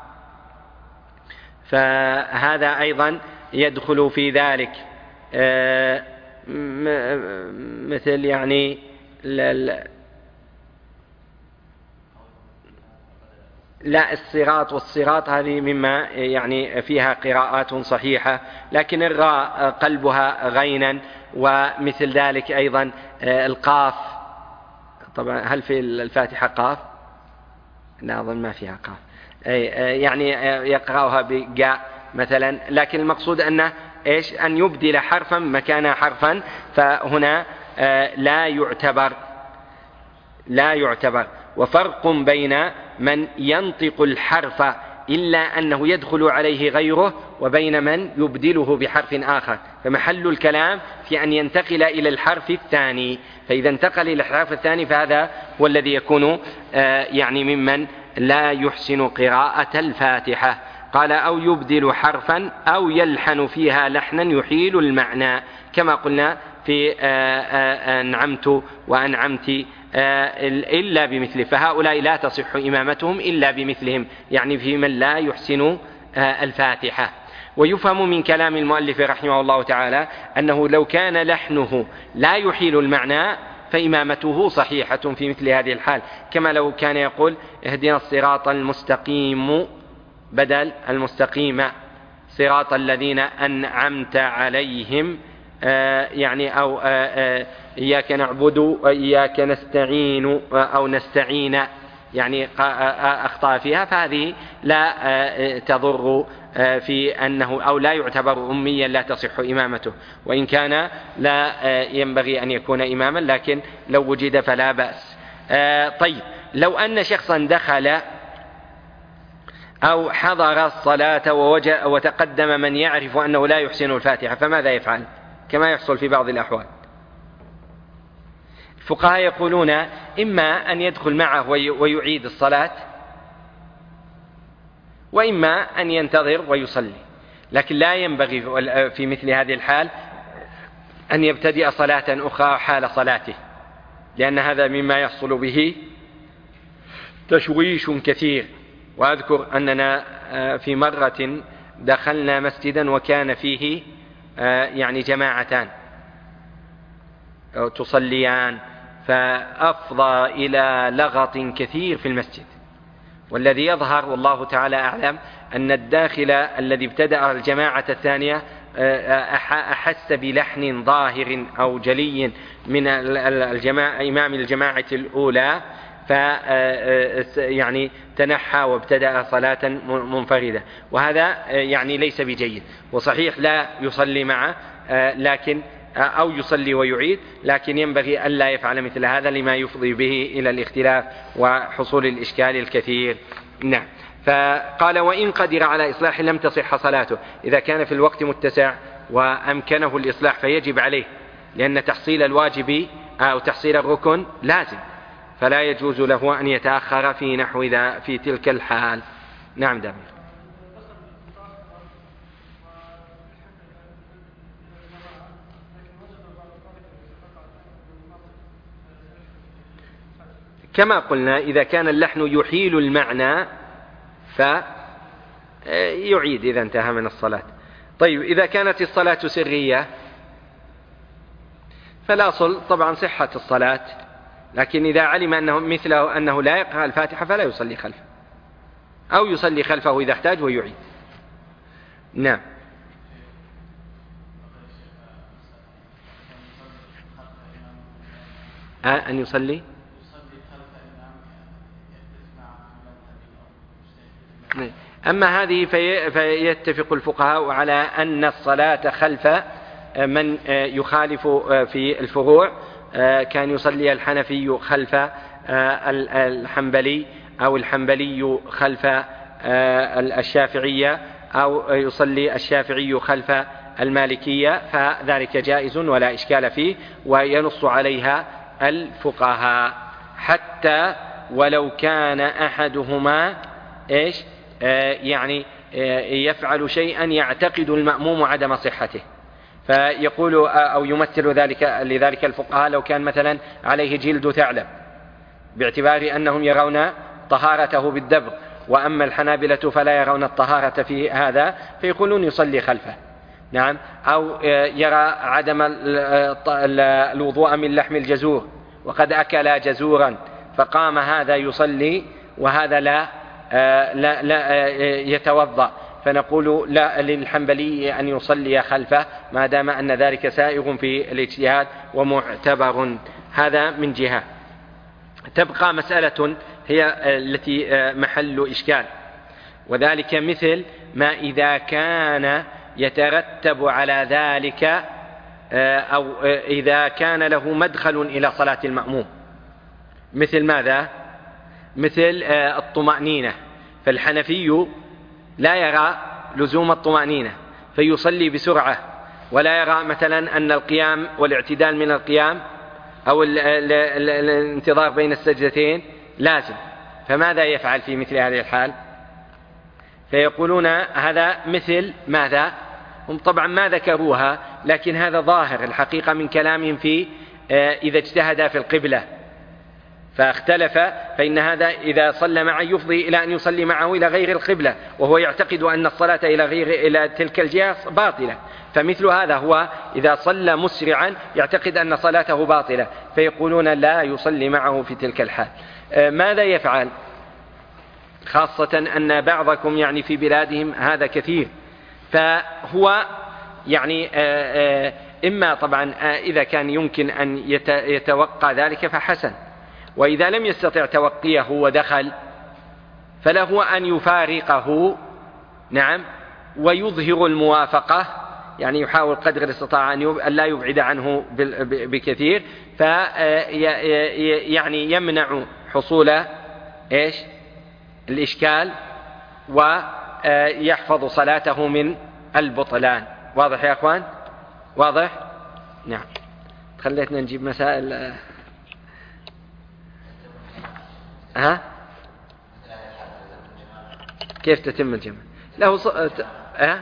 فهذا أيضا يدخل في ذلك. مثل يعني لا الصراط والصراط هذه مما يعني فيها قراءات صحيحة، لكن الراء قلبها غينا، ومثل ذلك أيضا القاف. طبعا هل في الفاتحة قاف؟ لا أظن ما فيها قاف، يعني يقرأها بقاء مثلا، لكن المقصود أنه إيش؟ أن يبدل حرفا مكان حرفا، فهنا لا يعتبر لا يعتبر. وفرق بين من ينطق الحرف إلا أنه يدخل عليه غيره وبين من يبدله بحرف آخر، فمحل الكلام في أن ينتقل إلى الحرف الثاني، فإذا انتقل إلى الحرف الثاني فهذا هو الذي يكون يعني ممن لا يحسن قراءة الفاتحة. قال أو يبدل حرفا أو يلحن فيها لحنا يحيل المعنى، كما قلنا في أنعمت وأنعمت إلا بمثله، فهؤلاء لا تصح إمامتهم إلا بمثلهم، يعني في من لا يحسن الفاتحة. ويفهم من كلام المؤلف رحمه الله تعالى أنه لو كان لحنه لا يحيل المعنى فإمامته صحيحة في مثل هذه الحال، كما لو كان يقول اهدنا الصراط المستقيم بدل المستقيم، صراط الذين أنعمت عليهم، آه يعني أو آه آه إياك نعبد وإياك نستعين أو نستعين، يعني أخطأ فيها، فهذه لا تضر في أنه أو لا يعتبر أميا لا تصح إمامته، وإن كان لا ينبغي أن يكون إماما، لكن لو وجد فلا بأس. طيب، لو أن شخصا دخل أو حضر الصلاة وتقدم من يعرف أنه لا يحسن الفاتحة، فماذا يفعل؟ كما يحصل في بعض الأحوال. الفقهاء يقولون إما أن يدخل معه ويعيد الصلاة، وإما أن ينتظر ويصلي، لكن لا ينبغي في مثل هذه الحال أن يبتدئ صلاة أخرى حال صلاته، لأن هذا مما يحصل به تشويش كثير. وأذكر أننا في مرة دخلنا مسجدا وكان فيه يعني جماعتان تصليان، فأفضى إلى لغط كثير في المسجد، والذي يظهر والله تعالى أعلم أن الداخل الذي ابتدأ الجماعة الثانية أحس بلحن ظاهر أو جلي من الجماعة إمام الجماعة الأولى، ف يعني تنحى وابتدأ صلاة منفردة، وهذا يعني ليس بجيد. وصحيح لا يصلي معه، لكن أو يصلي ويعيد، لكن ينبغي ألا يفعل مثل هذا لما يفضي به إلى الاختلاف وحصول الإشكال الكثير. نعم. فقال وإن قدر على إصلاح لم تصح صلاته، إذا كان في الوقت متسع وأمكنه الإصلاح فيجب عليه، لأن تحصيل الواجب أو تحصيل الركن لازم، فلا يجوز له أن يتأخر في نحو ذا في تلك الحال. نعم دامير. كما قلنا إذا كان اللحن يحيل المعنى فيعيد إذا انتهى من الصلاة. طيب، إذا كانت الصلاة سرية فالأصل طبعا صحة الصلاة، لكن إذا علم أنه مثله أنه لا يقرأ الفاتحة فلا يصلي خلفه، أو يصلي خلفه إذا احتاج ويعيد. نعم. أن يصلي أما هذه في فيتفق الفقهاء على أن الصلاة خلف من يخالف في الفروع كان يصلي الحنفي خلف الحنبلي أو الحنبلي خلف الشافعية أو يصلي الشافعي خلف المالكية، فذلك جائز ولا إشكال فيه، وينص عليها الفقهاء حتى ولو كان أحدهما إيش آه يعني آه يفعل شيئا يعتقد المأموم عدم صحته، فيقول أو يمثل ذلك لذلك الفقهاء لو كان مثلا عليه جلد ثعلب باعتبار أنهم يرون طهارته بالدبغ، وأما الحنابلة فلا يرون الطهارة في هذا فيقولون يصلي خلفه. نعم. أو يرى عدم الوضوء من لحم الجزور وقد أكل جزورا فقام هذا يصلي وهذا لا لا, لا يتوضأ، فنقول لا للحنبلي أن يصلي خلفه ما دام أن ذلك سائغ في الاجتهاد ومعتبر. هذا من جهة. تبقى مسألة هي التي محل إشكال، وذلك مثل ما إذا كان يترتب على ذلك أو إذا كان له مدخل إلى صلاة المأموم. مثل ماذا؟ مثل الطمأنينة، فالحنفي لا يرى لزوم الطمأنينة فيصلي بسرعة، ولا يرى مثلا أن القيام والاعتدال من القيام أو ال ال ال الانتظار بين السجدتين لازم، فماذا يفعل في مثل هذه الحال؟ فيقولون هذا مثل ماذا؟ هم طبعا ما ذكروها، لكن هذا ظاهر الحقيقة من كلامهم في إذا اجتهد في القبلة فاختلف، فإن هذا إذا صلى معه يفضي إلى أن يصلي معه إلى غير القبلة، وهو يعتقد أن الصلاة إلى غير إلى تلك الجهة باطلة. فمثل هذا هو إذا صلى مسرعا يعتقد أن صلاته باطلة، فيقولون لا يصلي معه في تلك الحال. ماذا يفعل؟ خاصة أن بعضكم يعني في بلادهم هذا كثير، فهو يعني إما طبعا إذا كان يمكن أن يتوقع ذلك فحسن، وإذا لم يستطع توقيه ودخل فله أن يفارقه. نعم. ويظهر الموافقة، يعني يحاول قدر الاستطاعة أن لا يبعد عنه بكثير، فيعني يمنع حصول إيش الإشكال ويحفظ صلاته من البطلان. واضح يا أخوان؟ واضح؟ نعم. خليتنا نجيب مسائل. ها؟ كيف تتم الجمع؟ له ص... ها؟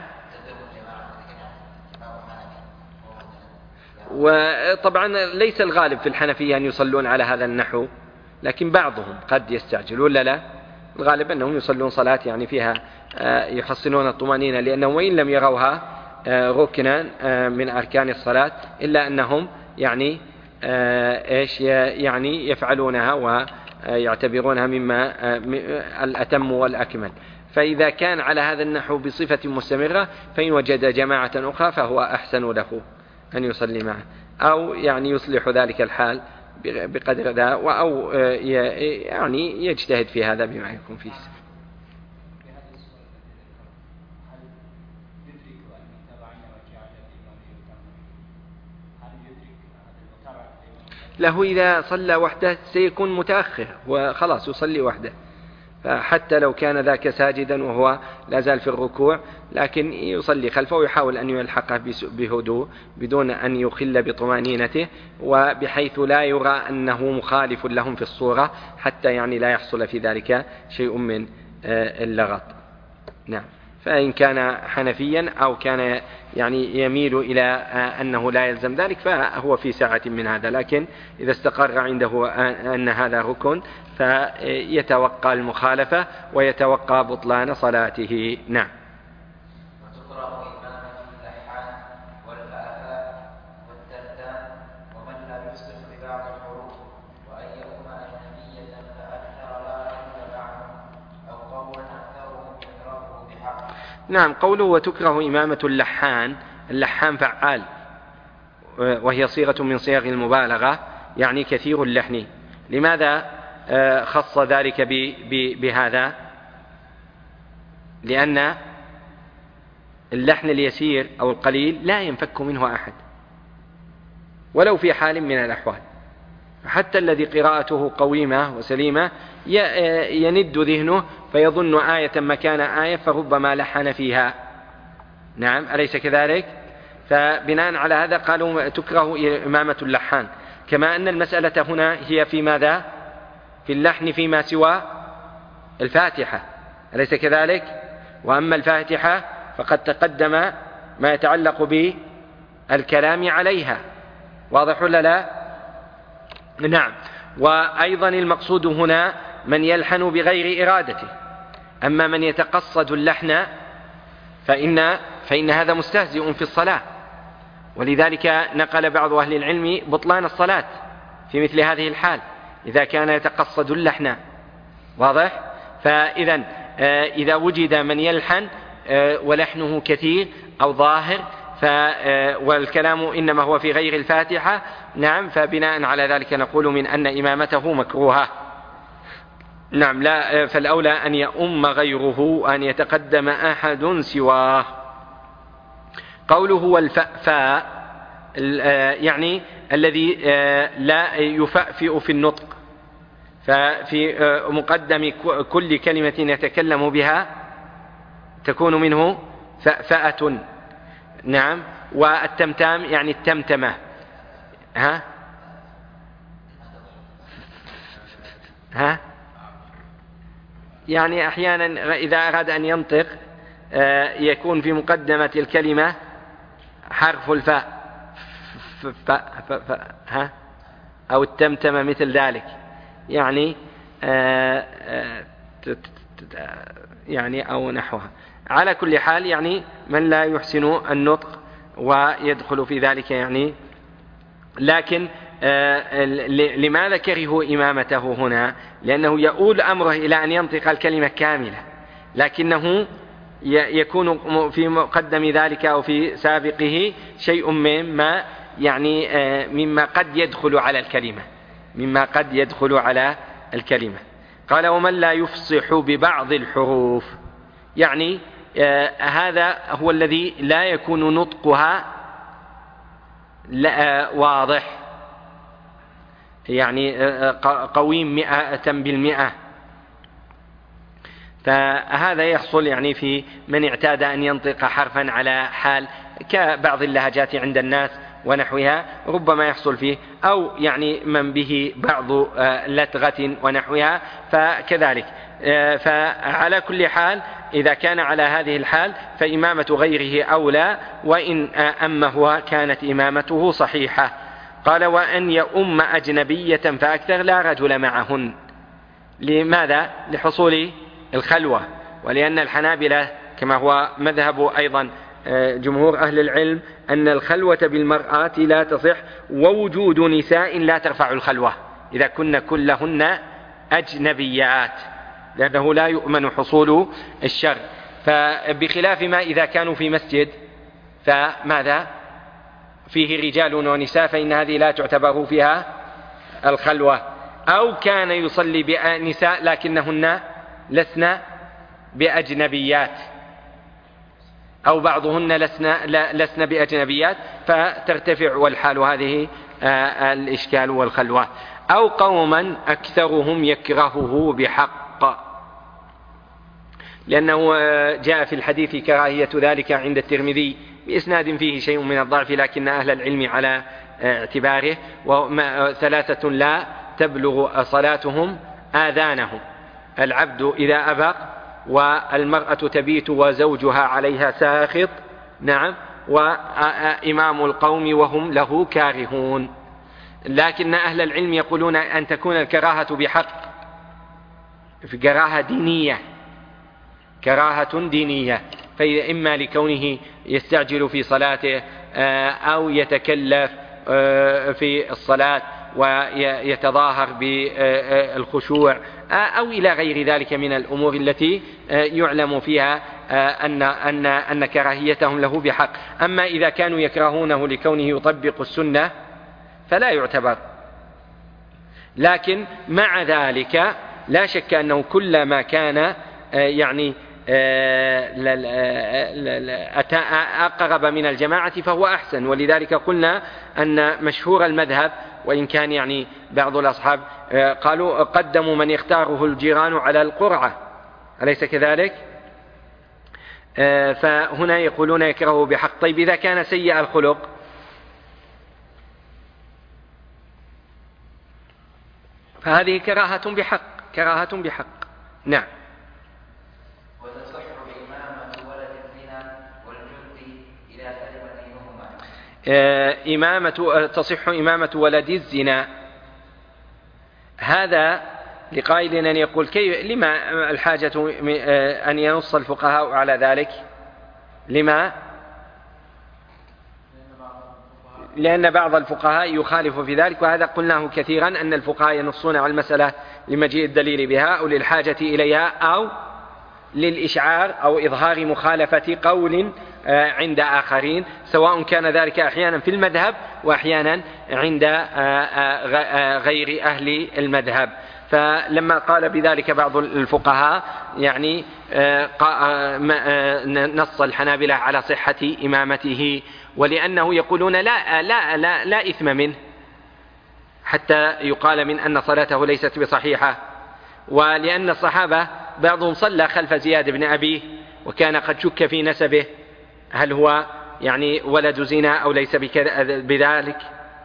وطبعا ليس الغالب في الحنفية أن يصلون على هذا النحو، لكن بعضهم قد يستعجل ولا لا؟ الغالب أنهم يصلون صلاة يعني فيها يحصلون الطمأنينة، لأنهم وإن لم يروها ركنا من أركان الصلاة إلا أنهم يعني إيش يعني يفعلونها ويعتبرونها مما الأتم والأكمل. فإذا كان على هذا النحو بصفة مستمرة فإن وجد جماعة أخرى فهو أحسن له أن يصلي معه، أو يعني يصلح ذلك الحال بقدر ذا، أو يعني يجتهد في هذا بما يكون فيه. له إذا صلى وحده سيكون متأخر وخلاص يصلي وحده، فحتى لو كان ذاك ساجدا وهو لا زال في الركوع لكن يصلي خلفه ويحاول أن يلحقه بهدوء بدون أن يخل بطمأنينته، وبحيث لا يرى أنه مخالف لهم في الصورة، حتى يعني لا يحصل في ذلك شيء من اللغط. نعم. فإن كان حنفيا أو كان يعني يميل إلى أنه لا يلزم ذلك فهو في ساعة من هذا، لكن إذا استقر عنده أن هذا ركن فيتوقع المخالفة ويتوقع بطلان صلاته. نعم. نعم. قوله وتكره إمامة اللحان، اللحان فعال وهي صيغة من صيغ المبالغة، يعني كثير اللحن. لماذا خص ذلك بهذا؟ لأن اللحن اليسير أو القليل لا ينفك منه أحد، ولو في حال من الأحوال. حتى الذي قراءته قويمة وسليمة يند ذهنه فيظن آية مكان آية فربما لحن فيها. نعم، أليس كذلك؟ فبناء على هذا قالوا تكره إمامة اللحان، كما أن المسألة هنا هي في ماذا؟ في اللحن فيما سوى الفاتحة، أليس كذلك؟ وأما الفاتحة فقد تقدم ما يتعلق بالكلام عليها، واضح ولا لا؟ نعم. وأيضا المقصود هنا من يلحن بغير إرادته، أما من يتقصد اللحن فإن, فإن هذا مستهزئ في الصلاة، ولذلك نقل بعض أهل العلم بطلان الصلاة في مثل هذه الحال إذا كان يتقصد اللحن، واضح؟ فإذا إذا وجد من يلحن ولحنه كثير أو ظاهر والكلام إنما هو في غير الفاتحة، نعم، فبناء على ذلك نقول من أن إمامته مكروهة. نعم، لا، فالأولى أن يؤم غيره وأن يتقدم أحد سواه. قوله والفأفاء يعني الذي لا يفأفئ في النطق، ففي مقدم كل كلمة يتكلم بها تكون منه فأفأة. نعم. والتمتام يعني التمتمة، ها ها يعني أحيانا إذا أراد أن ينطق يكون في مقدمة الكلمة حرف الفاء ها أو التمتمة مثل ذلك، يعني يعني أو نحوها. على كل حال يعني من لا يحسن النطق ويدخل في ذلك يعني. لكن لماذا كرهوا إمامته هنا؟ لأنه يؤول أمره إلى أن ينطق الكلمة كاملة، لكنه يكون في مقدم ذلك أو في سابقه شيء مما يعني مما قد يدخل على الكلمة مما قد يدخل على الكلمة. قال ومن لا يفصح ببعض الحروف، يعني هذا هو الذي لا يكون نطقها لا واضح، يعني قويم مئة بالمئة، فهذا يحصل يعني في من اعتاد أن ينطق حرفا على حال كبعض اللهجات عند الناس ونحوها، ربما يحصل فيه، أو يعني من به بعض لتغة ونحوها فكذلك. فعلى كل حال إذا كان على هذه الحال فإمامة غيره أولى، وإن أمه كانت إمامته صحيحة. قال وأن يؤم أجنبية فأكثر لا رجل معهن. لماذا؟ لحصول الخلوة، ولأن الحنابلة كما هو مذهب أيضا جمهور أهل العلم أن الخلوة بالمرأة لا تصح، ووجود نساء لا ترفع الخلوة إذا كن كلهن أجنبيات، لأنه لا يؤمن حصول الشر. فبخلاف ما إذا كانوا في مسجد فماذا فيه رجال ونساء فإن هذه لا تعتبر فيها الخلوة. أو كان يصلي بنساء لكنهن لسن بأجنبيات، أو بعضهن لسن, لسن بأجنبيات فترتفع والحال هذه الإشكال والخلوة. أو قوما أكثرهم يكرهه بحق، لأنه جاء في الحديث كراهية ذلك عند الترمذي بإسناد فيه شيء من الضعف، لكن أهل العلم على اعتباره. وثلاثة لا تبلغ صلاتهم آذانهم: العبد إذا أبق، والمرأة تبيت وزوجها عليها ساخط، نعم، وإمام القوم وهم له كارهون. لكن أهل العلم يقولون أن تكون الكراهة بحق، في كراهة دينية كراهة دينية فإما لكونه يستعجل في صلاته أو يتكلف في الصلاة ويتظاهر بالخشوع أو إلى غير ذلك من الأمور التي يعلم فيها أن, أن, أن كراهيتهم له بحق. أما إذا كانوا يكرهونه لكونه يطبق السنة فلا يعتبر. لكن مع ذلك لا شك أنه كلما كان يعني أقرب من الجماعة فهو أحسن. ولذلك قلنا أن مشهور المذهب، وإن كان يعني بعض الأصحاب قالوا قدموا من يختاره الجيران على القرعة، أليس كذلك؟ فهنا يقولون يكرهه بحق. طيب إذا كان سيء الخلق فهذه كراهة بحق، كراهة بحق. نعم. وتصح إمامة ولد الزنا والجند إذا سلم دينهما. إمامة تصح إمامة ولد الزنا، هذا لقائل أن يقول كيف لما الحاجة أن ينص الفقهاء على ذلك؟ لما؟ لأن بعض الفقهاء يخالف في ذلك، وهذا قلناه كثيرا أن الفقهاء ينصون على المسألة لمجيء الدليل بها أو للحاجة إليها أو للإشعار أو إظهار مخالفة قول عند آخرين، سواء كان ذلك أحيانا في المذهب وأحيانا عند غير أهل المذهب. فلما قال بذلك بعض الفقهاء يعني نص الحنابلة على صحة إمامته، ولأنه يقولون لا, لا, لا, لا إثم منه حتى يقال من أن صلاته ليست بصحيحة، ولأن الصحابة بعضهم صلى خلف زياد بن أبيه وكان قد شك في نسبه هل هو يعني ولد زنا أو ليس بذلك،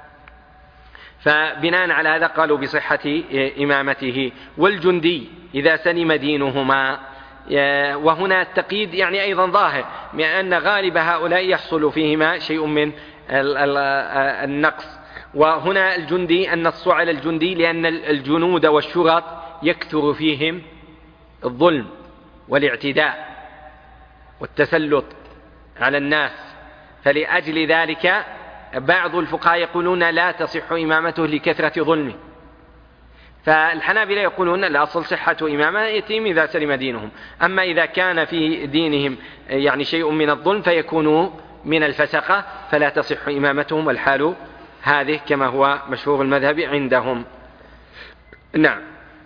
فبناء على هذا قالوا بصحة إمامته. والجندي إذا سلم دينهما، وهنا التقييد يعني أيضا ظاهر لأن غالب هؤلاء يحصل فيهما شيء من النقص. وهنا الجندي النص على الجندي لأن الجنود والشرط يكثر فيهم الظلم والاعتداء والتسلط على الناس، فلأجل ذلك بعض الفقهاء يقولون لا تصح إمامته لكثرة ظلمه، فالحنابلة يقولون الأصل صحة إمامتهم إذا سلم دينهم، أما إذا كان في دينهم يعني شيء من الظلم فيكونوا من الفسقة فلا تصح إمامتهم، والحال هذه كما هو مشهور المذهب عندهم. نعم.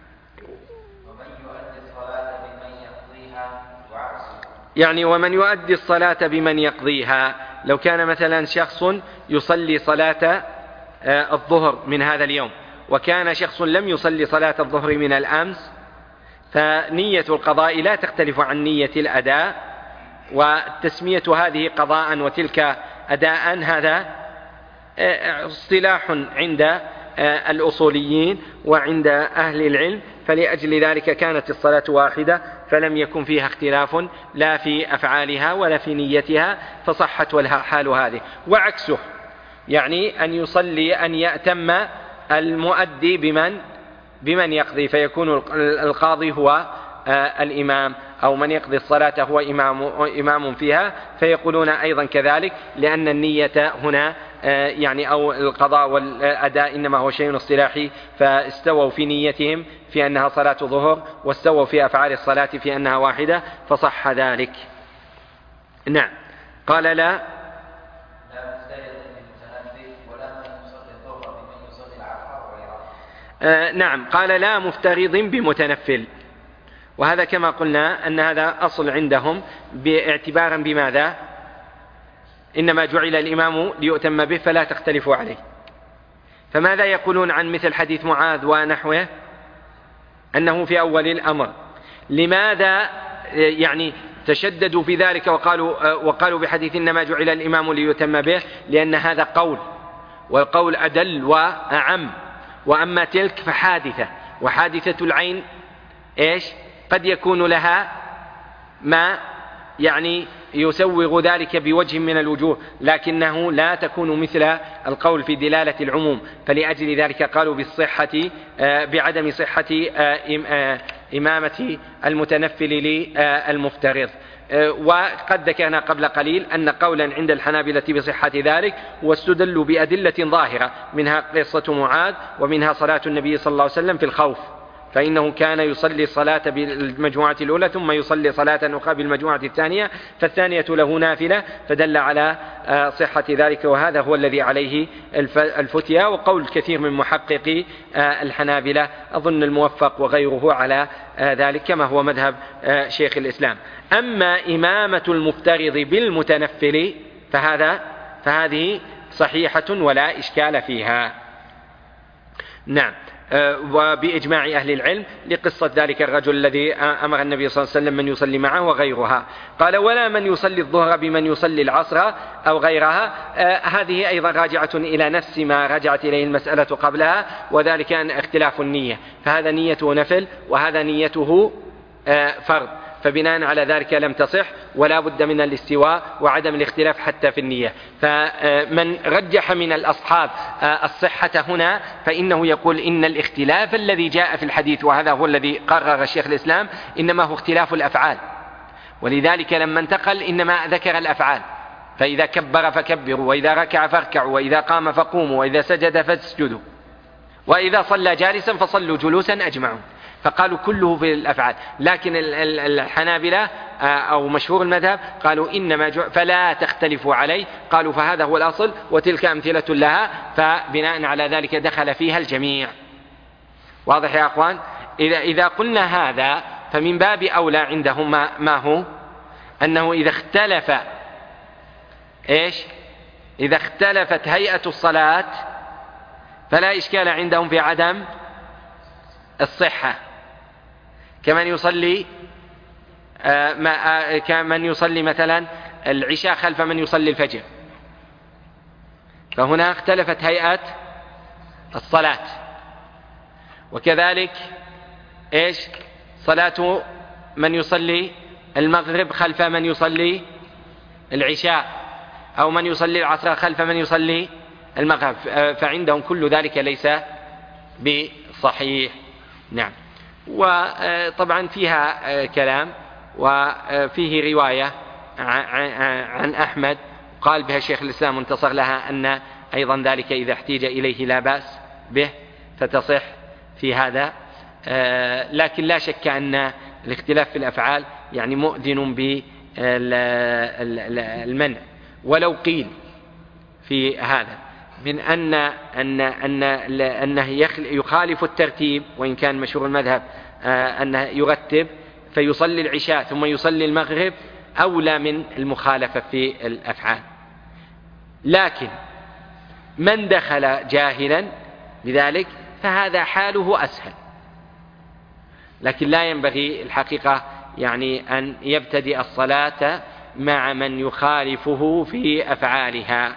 يعني ومن يؤدي الصلاة بمن يقضيها، لو كان مثلا شخص يصلي صلاة الظهر من هذا اليوم وكان شخص لم يصلي صلاة الظهر من الأمس، فنية القضاء لا تختلف عن نية الأداء، والتسمية هذه قضاء وتلك أداء هذا اصطلاح عند الأصوليين وعند أهل العلم، فلأجل ذلك كانت الصلاة واحدة فلم يكن فيها اختلاف لا في أفعالها ولا في نيتها فصحت والحال هذه. وعكسه يعني أن يصلي أن يأتم المؤدي بمن بمن يقضي، فيكون القاضي هو الإمام، أو من يقضي الصلاة هو إمام, إمام فيها، فيقولون أيضا كذلك لأن النية هنا يعني أو القضاء والأداء إنما هو شيء اصطلاحي، فاستووا في نيتهم في أنها صلاة ظهر واستووا في أفعال الصلاة في أنها واحدة فصح ذلك. نعم. قال لا آه نعم قال لا مفترض بمتنفل، وهذا كما قلنا أن هذا أصل عندهم باعتبارا بماذا؟ إنما جعل الإمام ليؤتم به فلا تختلفوا عليه. فماذا يقولون عن مثل حديث معاذ ونحوه أنه في أول الأمر؟ لماذا يعني تشددوا في ذلك وقالوا, وقالوا بحديث إنما جعل الإمام ليؤتم به؟ لأن هذا قول، والقول أدل وأعم، وأما تلك فحادثة، وحادثة العين إيش قد يكون لها ما يعني يسوغ ذلك بوجه من الوجوه، لكنه لا تكون مثل القول في دلالة العموم، فلأجل ذلك قالوا بالصحة بعدم صحة إمامة المتنفل للمفترض. وقد ذكرنا قبل قليل أن قولا عند الحنابلة بصحة ذلك واستدلوا بأدلة ظاهرة، منها قصة معاذ ومنها صلاة النبي صلى الله عليه وسلم في الخوف، فإنه كان يصلي الصلاة بالمجموعة الأولى ثم يصلي صلاة أخرى بالمجموعة الثانية، فالثانية له نافلة، فدل على صحة ذلك، وهذا هو الذي عليه الفتيا، وقول كثير من محققي الحنابلة أظن الموفق وغيره على ذلك كما هو مذهب شيخ الإسلام. أما إمامة المفترض بالمتنفل فهذا فهذه صحيحة ولا إشكال فيها. نعم. وبإجماع أهل العلم لقصة ذلك الرجل الذي أمر النبي صلى الله عليه وسلم من يصلي معه وغيرها. قال ولا من يصلي الظهر بمن يصلي العصر أو غيرها. هذه أيضا راجعة إلى نفس ما رجعت إليه المسألة قبلها، وذلك أن اختلاف النية، فهذا نيته نفل وهذا نيته فرض، فبناء على ذلك لم تصح، ولا بد من الاستواء وعدم الاختلاف حتى في النية. فمن رجح من الأصحاب الصحة هنا فإنه يقول إن الاختلاف الذي جاء في الحديث، وهذا هو الذي قرر الشيخ الإسلام، إنما هو اختلاف الأفعال، ولذلك لما انتقل إنما ذكر الأفعال، فإذا كبر فكبروا، وإذا ركع فاركعوا، وإذا قام فقوموا، وإذا سجد فاسجدوا، وإذا صلى جالسا فصلوا جلوسا أجمعوا، فقالوا كله في الأفعال. لكن الحنابلة أو مشهور المذهب قالوا إنما فلا تختلفوا عليه، قالوا فهذا هو الأصل، وتلك أمثلة لها، فبناء على ذلك دخل فيها الجميع. واضح يا أخوان؟ إذا, إذا قلنا هذا فمن باب أولى عندهم ما, ما هو أنه إذا اختلف إيش إذا اختلفت هيئة الصلاة فلا إشكال عندهم في عدم الصحة، كمن يصلي كمن يصلي مثلا العشاء خلف من يصلي الفجر، فهنا اختلفت هيئة الصلاة. وكذلك إيش صلاة من يصلي المغرب خلف من يصلي العشاء، أو من يصلي العصر خلف من يصلي المغرب، فعندهم كل ذلك ليس بصحيح. نعم. وطبعا فيها كلام، وفيه رواية عن أحمد قال بها شيخ الإسلام انتصر لها أن أيضا ذلك إذا احتيج إليه لا بأس به فتصح في هذا، لكن لا شك أن الاختلاف في الأفعال يعني مؤذن بالمنع. ولو قيل في هذا من أن أن أن أنه يخالف الترتيب، وإن كان مشهور المذهب أنه يرتب فيصلي العشاء ثم يصلي المغرب، أولى من المخالفة في الأفعال. لكن من دخل جاهلا بذلك فهذا حاله أسهل، لكن لا ينبغي الحقيقة يعني أن يبتدئ الصلاة مع من يخالفه في أفعالها.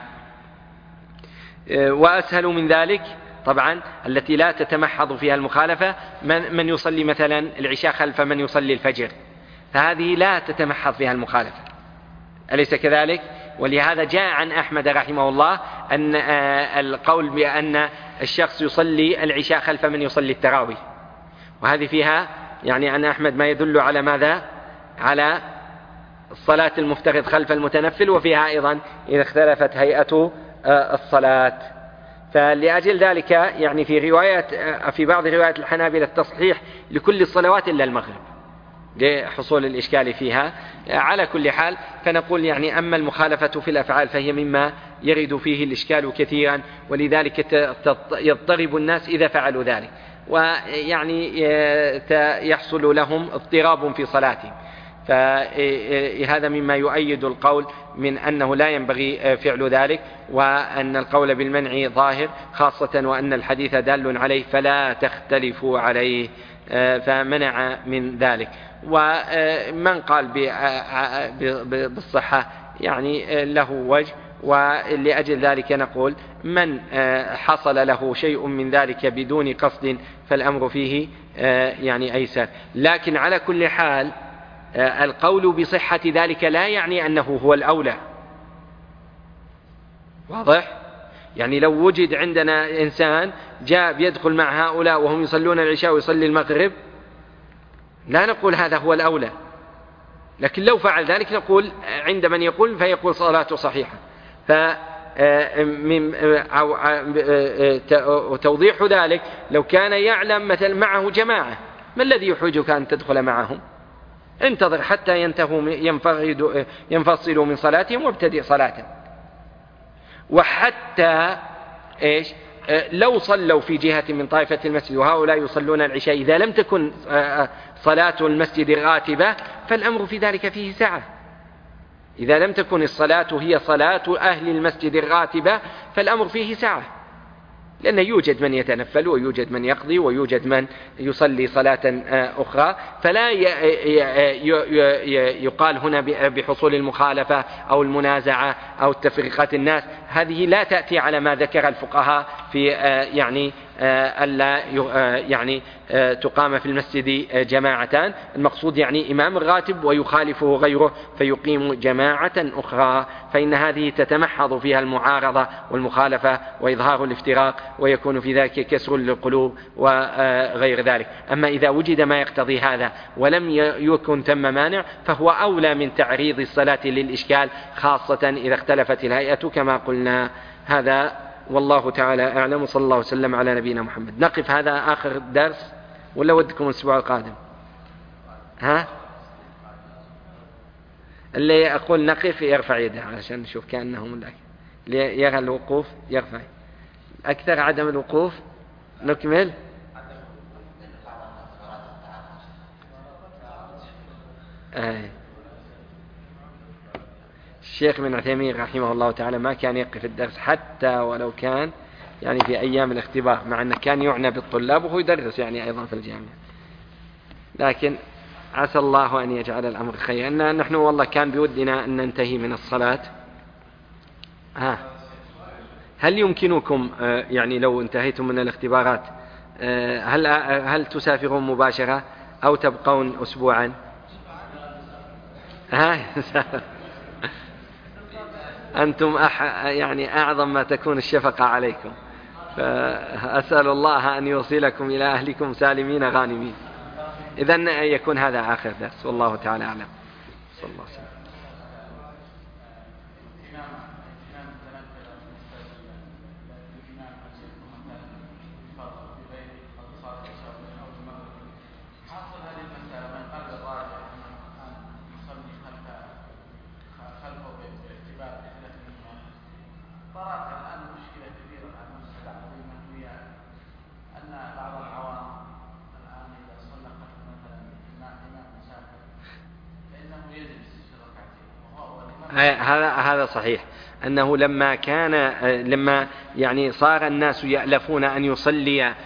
وأسهل من ذلك طبعا التي لا تتمحض فيها المخالفة من, من يصلي مثلا العشاء خلف من يصلي الفجر، فهذه لا تتمحض فيها المخالفة، أليس كذلك؟ ولهذا جاء عن أحمد رحمه الله أن القول بأن الشخص يصلي العشاء خلف من يصلي التراويح، وهذه فيها يعني أن أحمد ما يدل على ماذا؟ على الصلاة المفترض خلف المتنفل، وفيها أيضا إذا اختلفت هيئة الصلاة. فلأجل ذلك يعني في رواية في بعض روايات الحنابلة التصحيح لكل الصلوات إلا المغرب لحصول الإشكال فيها. على كل حال فنقول يعني أما المخالفة في الأفعال فهي مما يرد فيه الإشكال كثيرا، ولذلك يضطرب الناس إذا فعلوا ذلك، ويعني يحصل لهم اضطراب في صلاتهم. فهذا مما يؤيد القول من أنه لا ينبغي فعل ذلك، وأن القول بالمنع ظاهر، خاصة وأن الحديث دال عليه فلا تختلفوا عليه، فمنع من ذلك. ومن قال بالصحة يعني له وجه، ولأجل ذلك نقول من حصل له شيء من ذلك بدون قصد فالأمر فيه يعني أيسر. لكن على كل حال القول بصحة ذلك لا يعني أنه هو الأولى. واضح؟ يعني لو وجد عندنا إنسان جاء بيدخل مع هؤلاء وهم يصلون العشاء ويصلي المغرب، لا نقول هذا هو الأولى، لكن لو فعل ذلك نقول عند من يقول فيقول صلاته صحيحة. وتوضيح ذلك لو كان يعلم مثل معه جماعة ما الذي يحوجك أن تدخل معهم؟ انتظر حتى ينتهوا ينفصلوا من صلاتهم وابتدئ صلاة. وحتى إيش لو صلوا في جهة من طائفة المسجد وهؤلاء يصلون العشاء، إذا لم تكن صلاة المسجد راتبة فالأمر في ذلك فيه سعة. إذا لم تكن الصلاة هي صلاة أهل المسجد الراتبة فالأمر فيه سعة، لأنه يوجد من يتنفل ويوجد من يقضي ويوجد من يصلي صلاة أخرى، فلا يقال هنا بحصول المخالفة أو المنازعة أو تفرقة الناس. هذه لا تأتي على ما ذكر الفقهاء في يعني ألا يعني تقام في المسجد جماعتان. المقصود يعني إمام الراتب ويخالفه غيره فيقيم جماعة أخرى، فإن هذه تتمحض فيها المعارضة والمخالفة وإظهار الافتراق، ويكون في ذلك كسر للقلوب وغير ذلك. أما إذا وجد ما يقتضي هذا ولم يكن ثم مانع فهو أولى من تعريض الصلاة للإشكال، خاصة إذا اختلفت الهيئة كما قلنا. هذا والله تعالى أعلم، وصلى الله وسلم على نبينا محمد. نقف هذا آخر درس ولا ودكم الأسبوع القادم؟ ها؟ اللي أقول نقف يرفع يده علشان نشوف كأنهم لك اللي يرى الوقوف يرفع. أكثر عدم الوقوف نكمل. آه. الشيخ ابن عثيمين رحمه الله تعالى ما كان يقف الدرس حتى ولو كان يعني في أيام الاختبار، مع أنه كان يعنى بالطلاب وهو يدرس يعني أيضا في الجامعة، لكن عسى الله أن يجعل الأمر خيرا. نحن والله كان بودنا أن ننتهي من الصلاة. ها. هل يمكنكم يعني لو انتهيتم من الاختبارات هل هل تسافرون مباشرة أو تبقون أسبوعا؟ ها. أنتم أح يعني أعظم ما تكون الشفقة عليكم، فأسأل الله أن يوصلكم إلى أهلكم سالمين غانمين. إذن يكون هذا آخر درس، والله تعالى أعلم. صلى الله عليه وسلم. هذا هذا صحيح أنه لما كان لما يعني صار الناس يألفون أن يصلي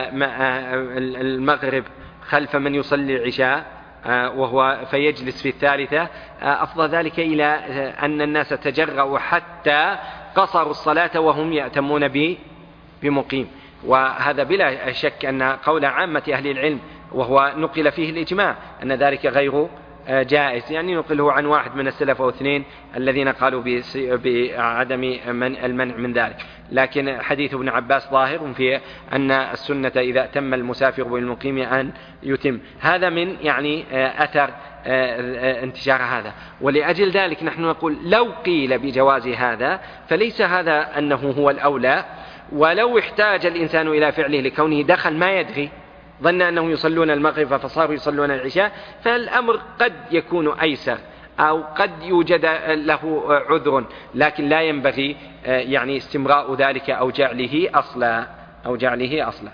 المغرب خلف من يصلي العشاء وهو فيجلس في الثالثة، أفضى ذلك إلى أن الناس تجرؤوا حتى قصروا الصلاة وهم يأتمون بمقيم. وهذا بلا شك أن قول عامة أهل العلم، وهو نقل فيه الإجماع أن ذلك غير جائز، يعني نقله عن واحد من السلف أو اثنين الذين قالوا بعدم المنع من ذلك. لكن حديث ابن عباس ظاهر في أن السنة إذا تم المسافر بالمقيم أن يتم. هذا من يعني أثر انتشار هذا، ولأجل ذلك نحن نقول لو قيل بجواز هذا فليس هذا أنه هو الأولى، ولو احتاج الإنسان إلى فعله لكونه دخل ما يدري ظن أنهم يصلون المغرب فصاروا يصلون العشاء، فالأمر قد يكون أيسر أو قد يوجد له عذر، لكن لا ينبغي يعني استمراء ذلك أو جعله أصلا أو جعله أصلا.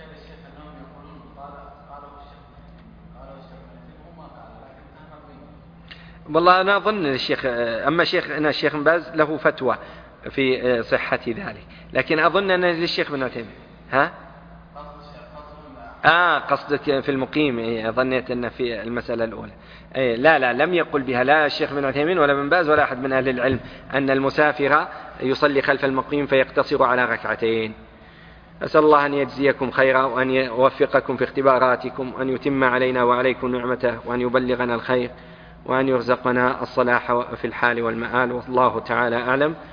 والله أنا أظن الشيخ أما شيخنا الشيخ بن باز له فتوى في صحة ذلك، لكن أظن أن للشيخ بن عثيمين ها آه قصدك في المقيم. ظنيت أن في المسألة الأولى. أي لا لا لم يقل بها لا الشيخ بن عثيمين ولا بن باز ولا أحد من أهل العلم أن المسافر يصلي خلف المقيم فيقتصر على ركعتين. أسأل الله أن يجزيكم خيرا وأن يوفقكم في اختباراتكم وأن يتم علينا وعليكم نعمته وأن يبلغنا الخير وأن يرزقنا الصلاح في الحال والمآل، والله تعالى أعلم.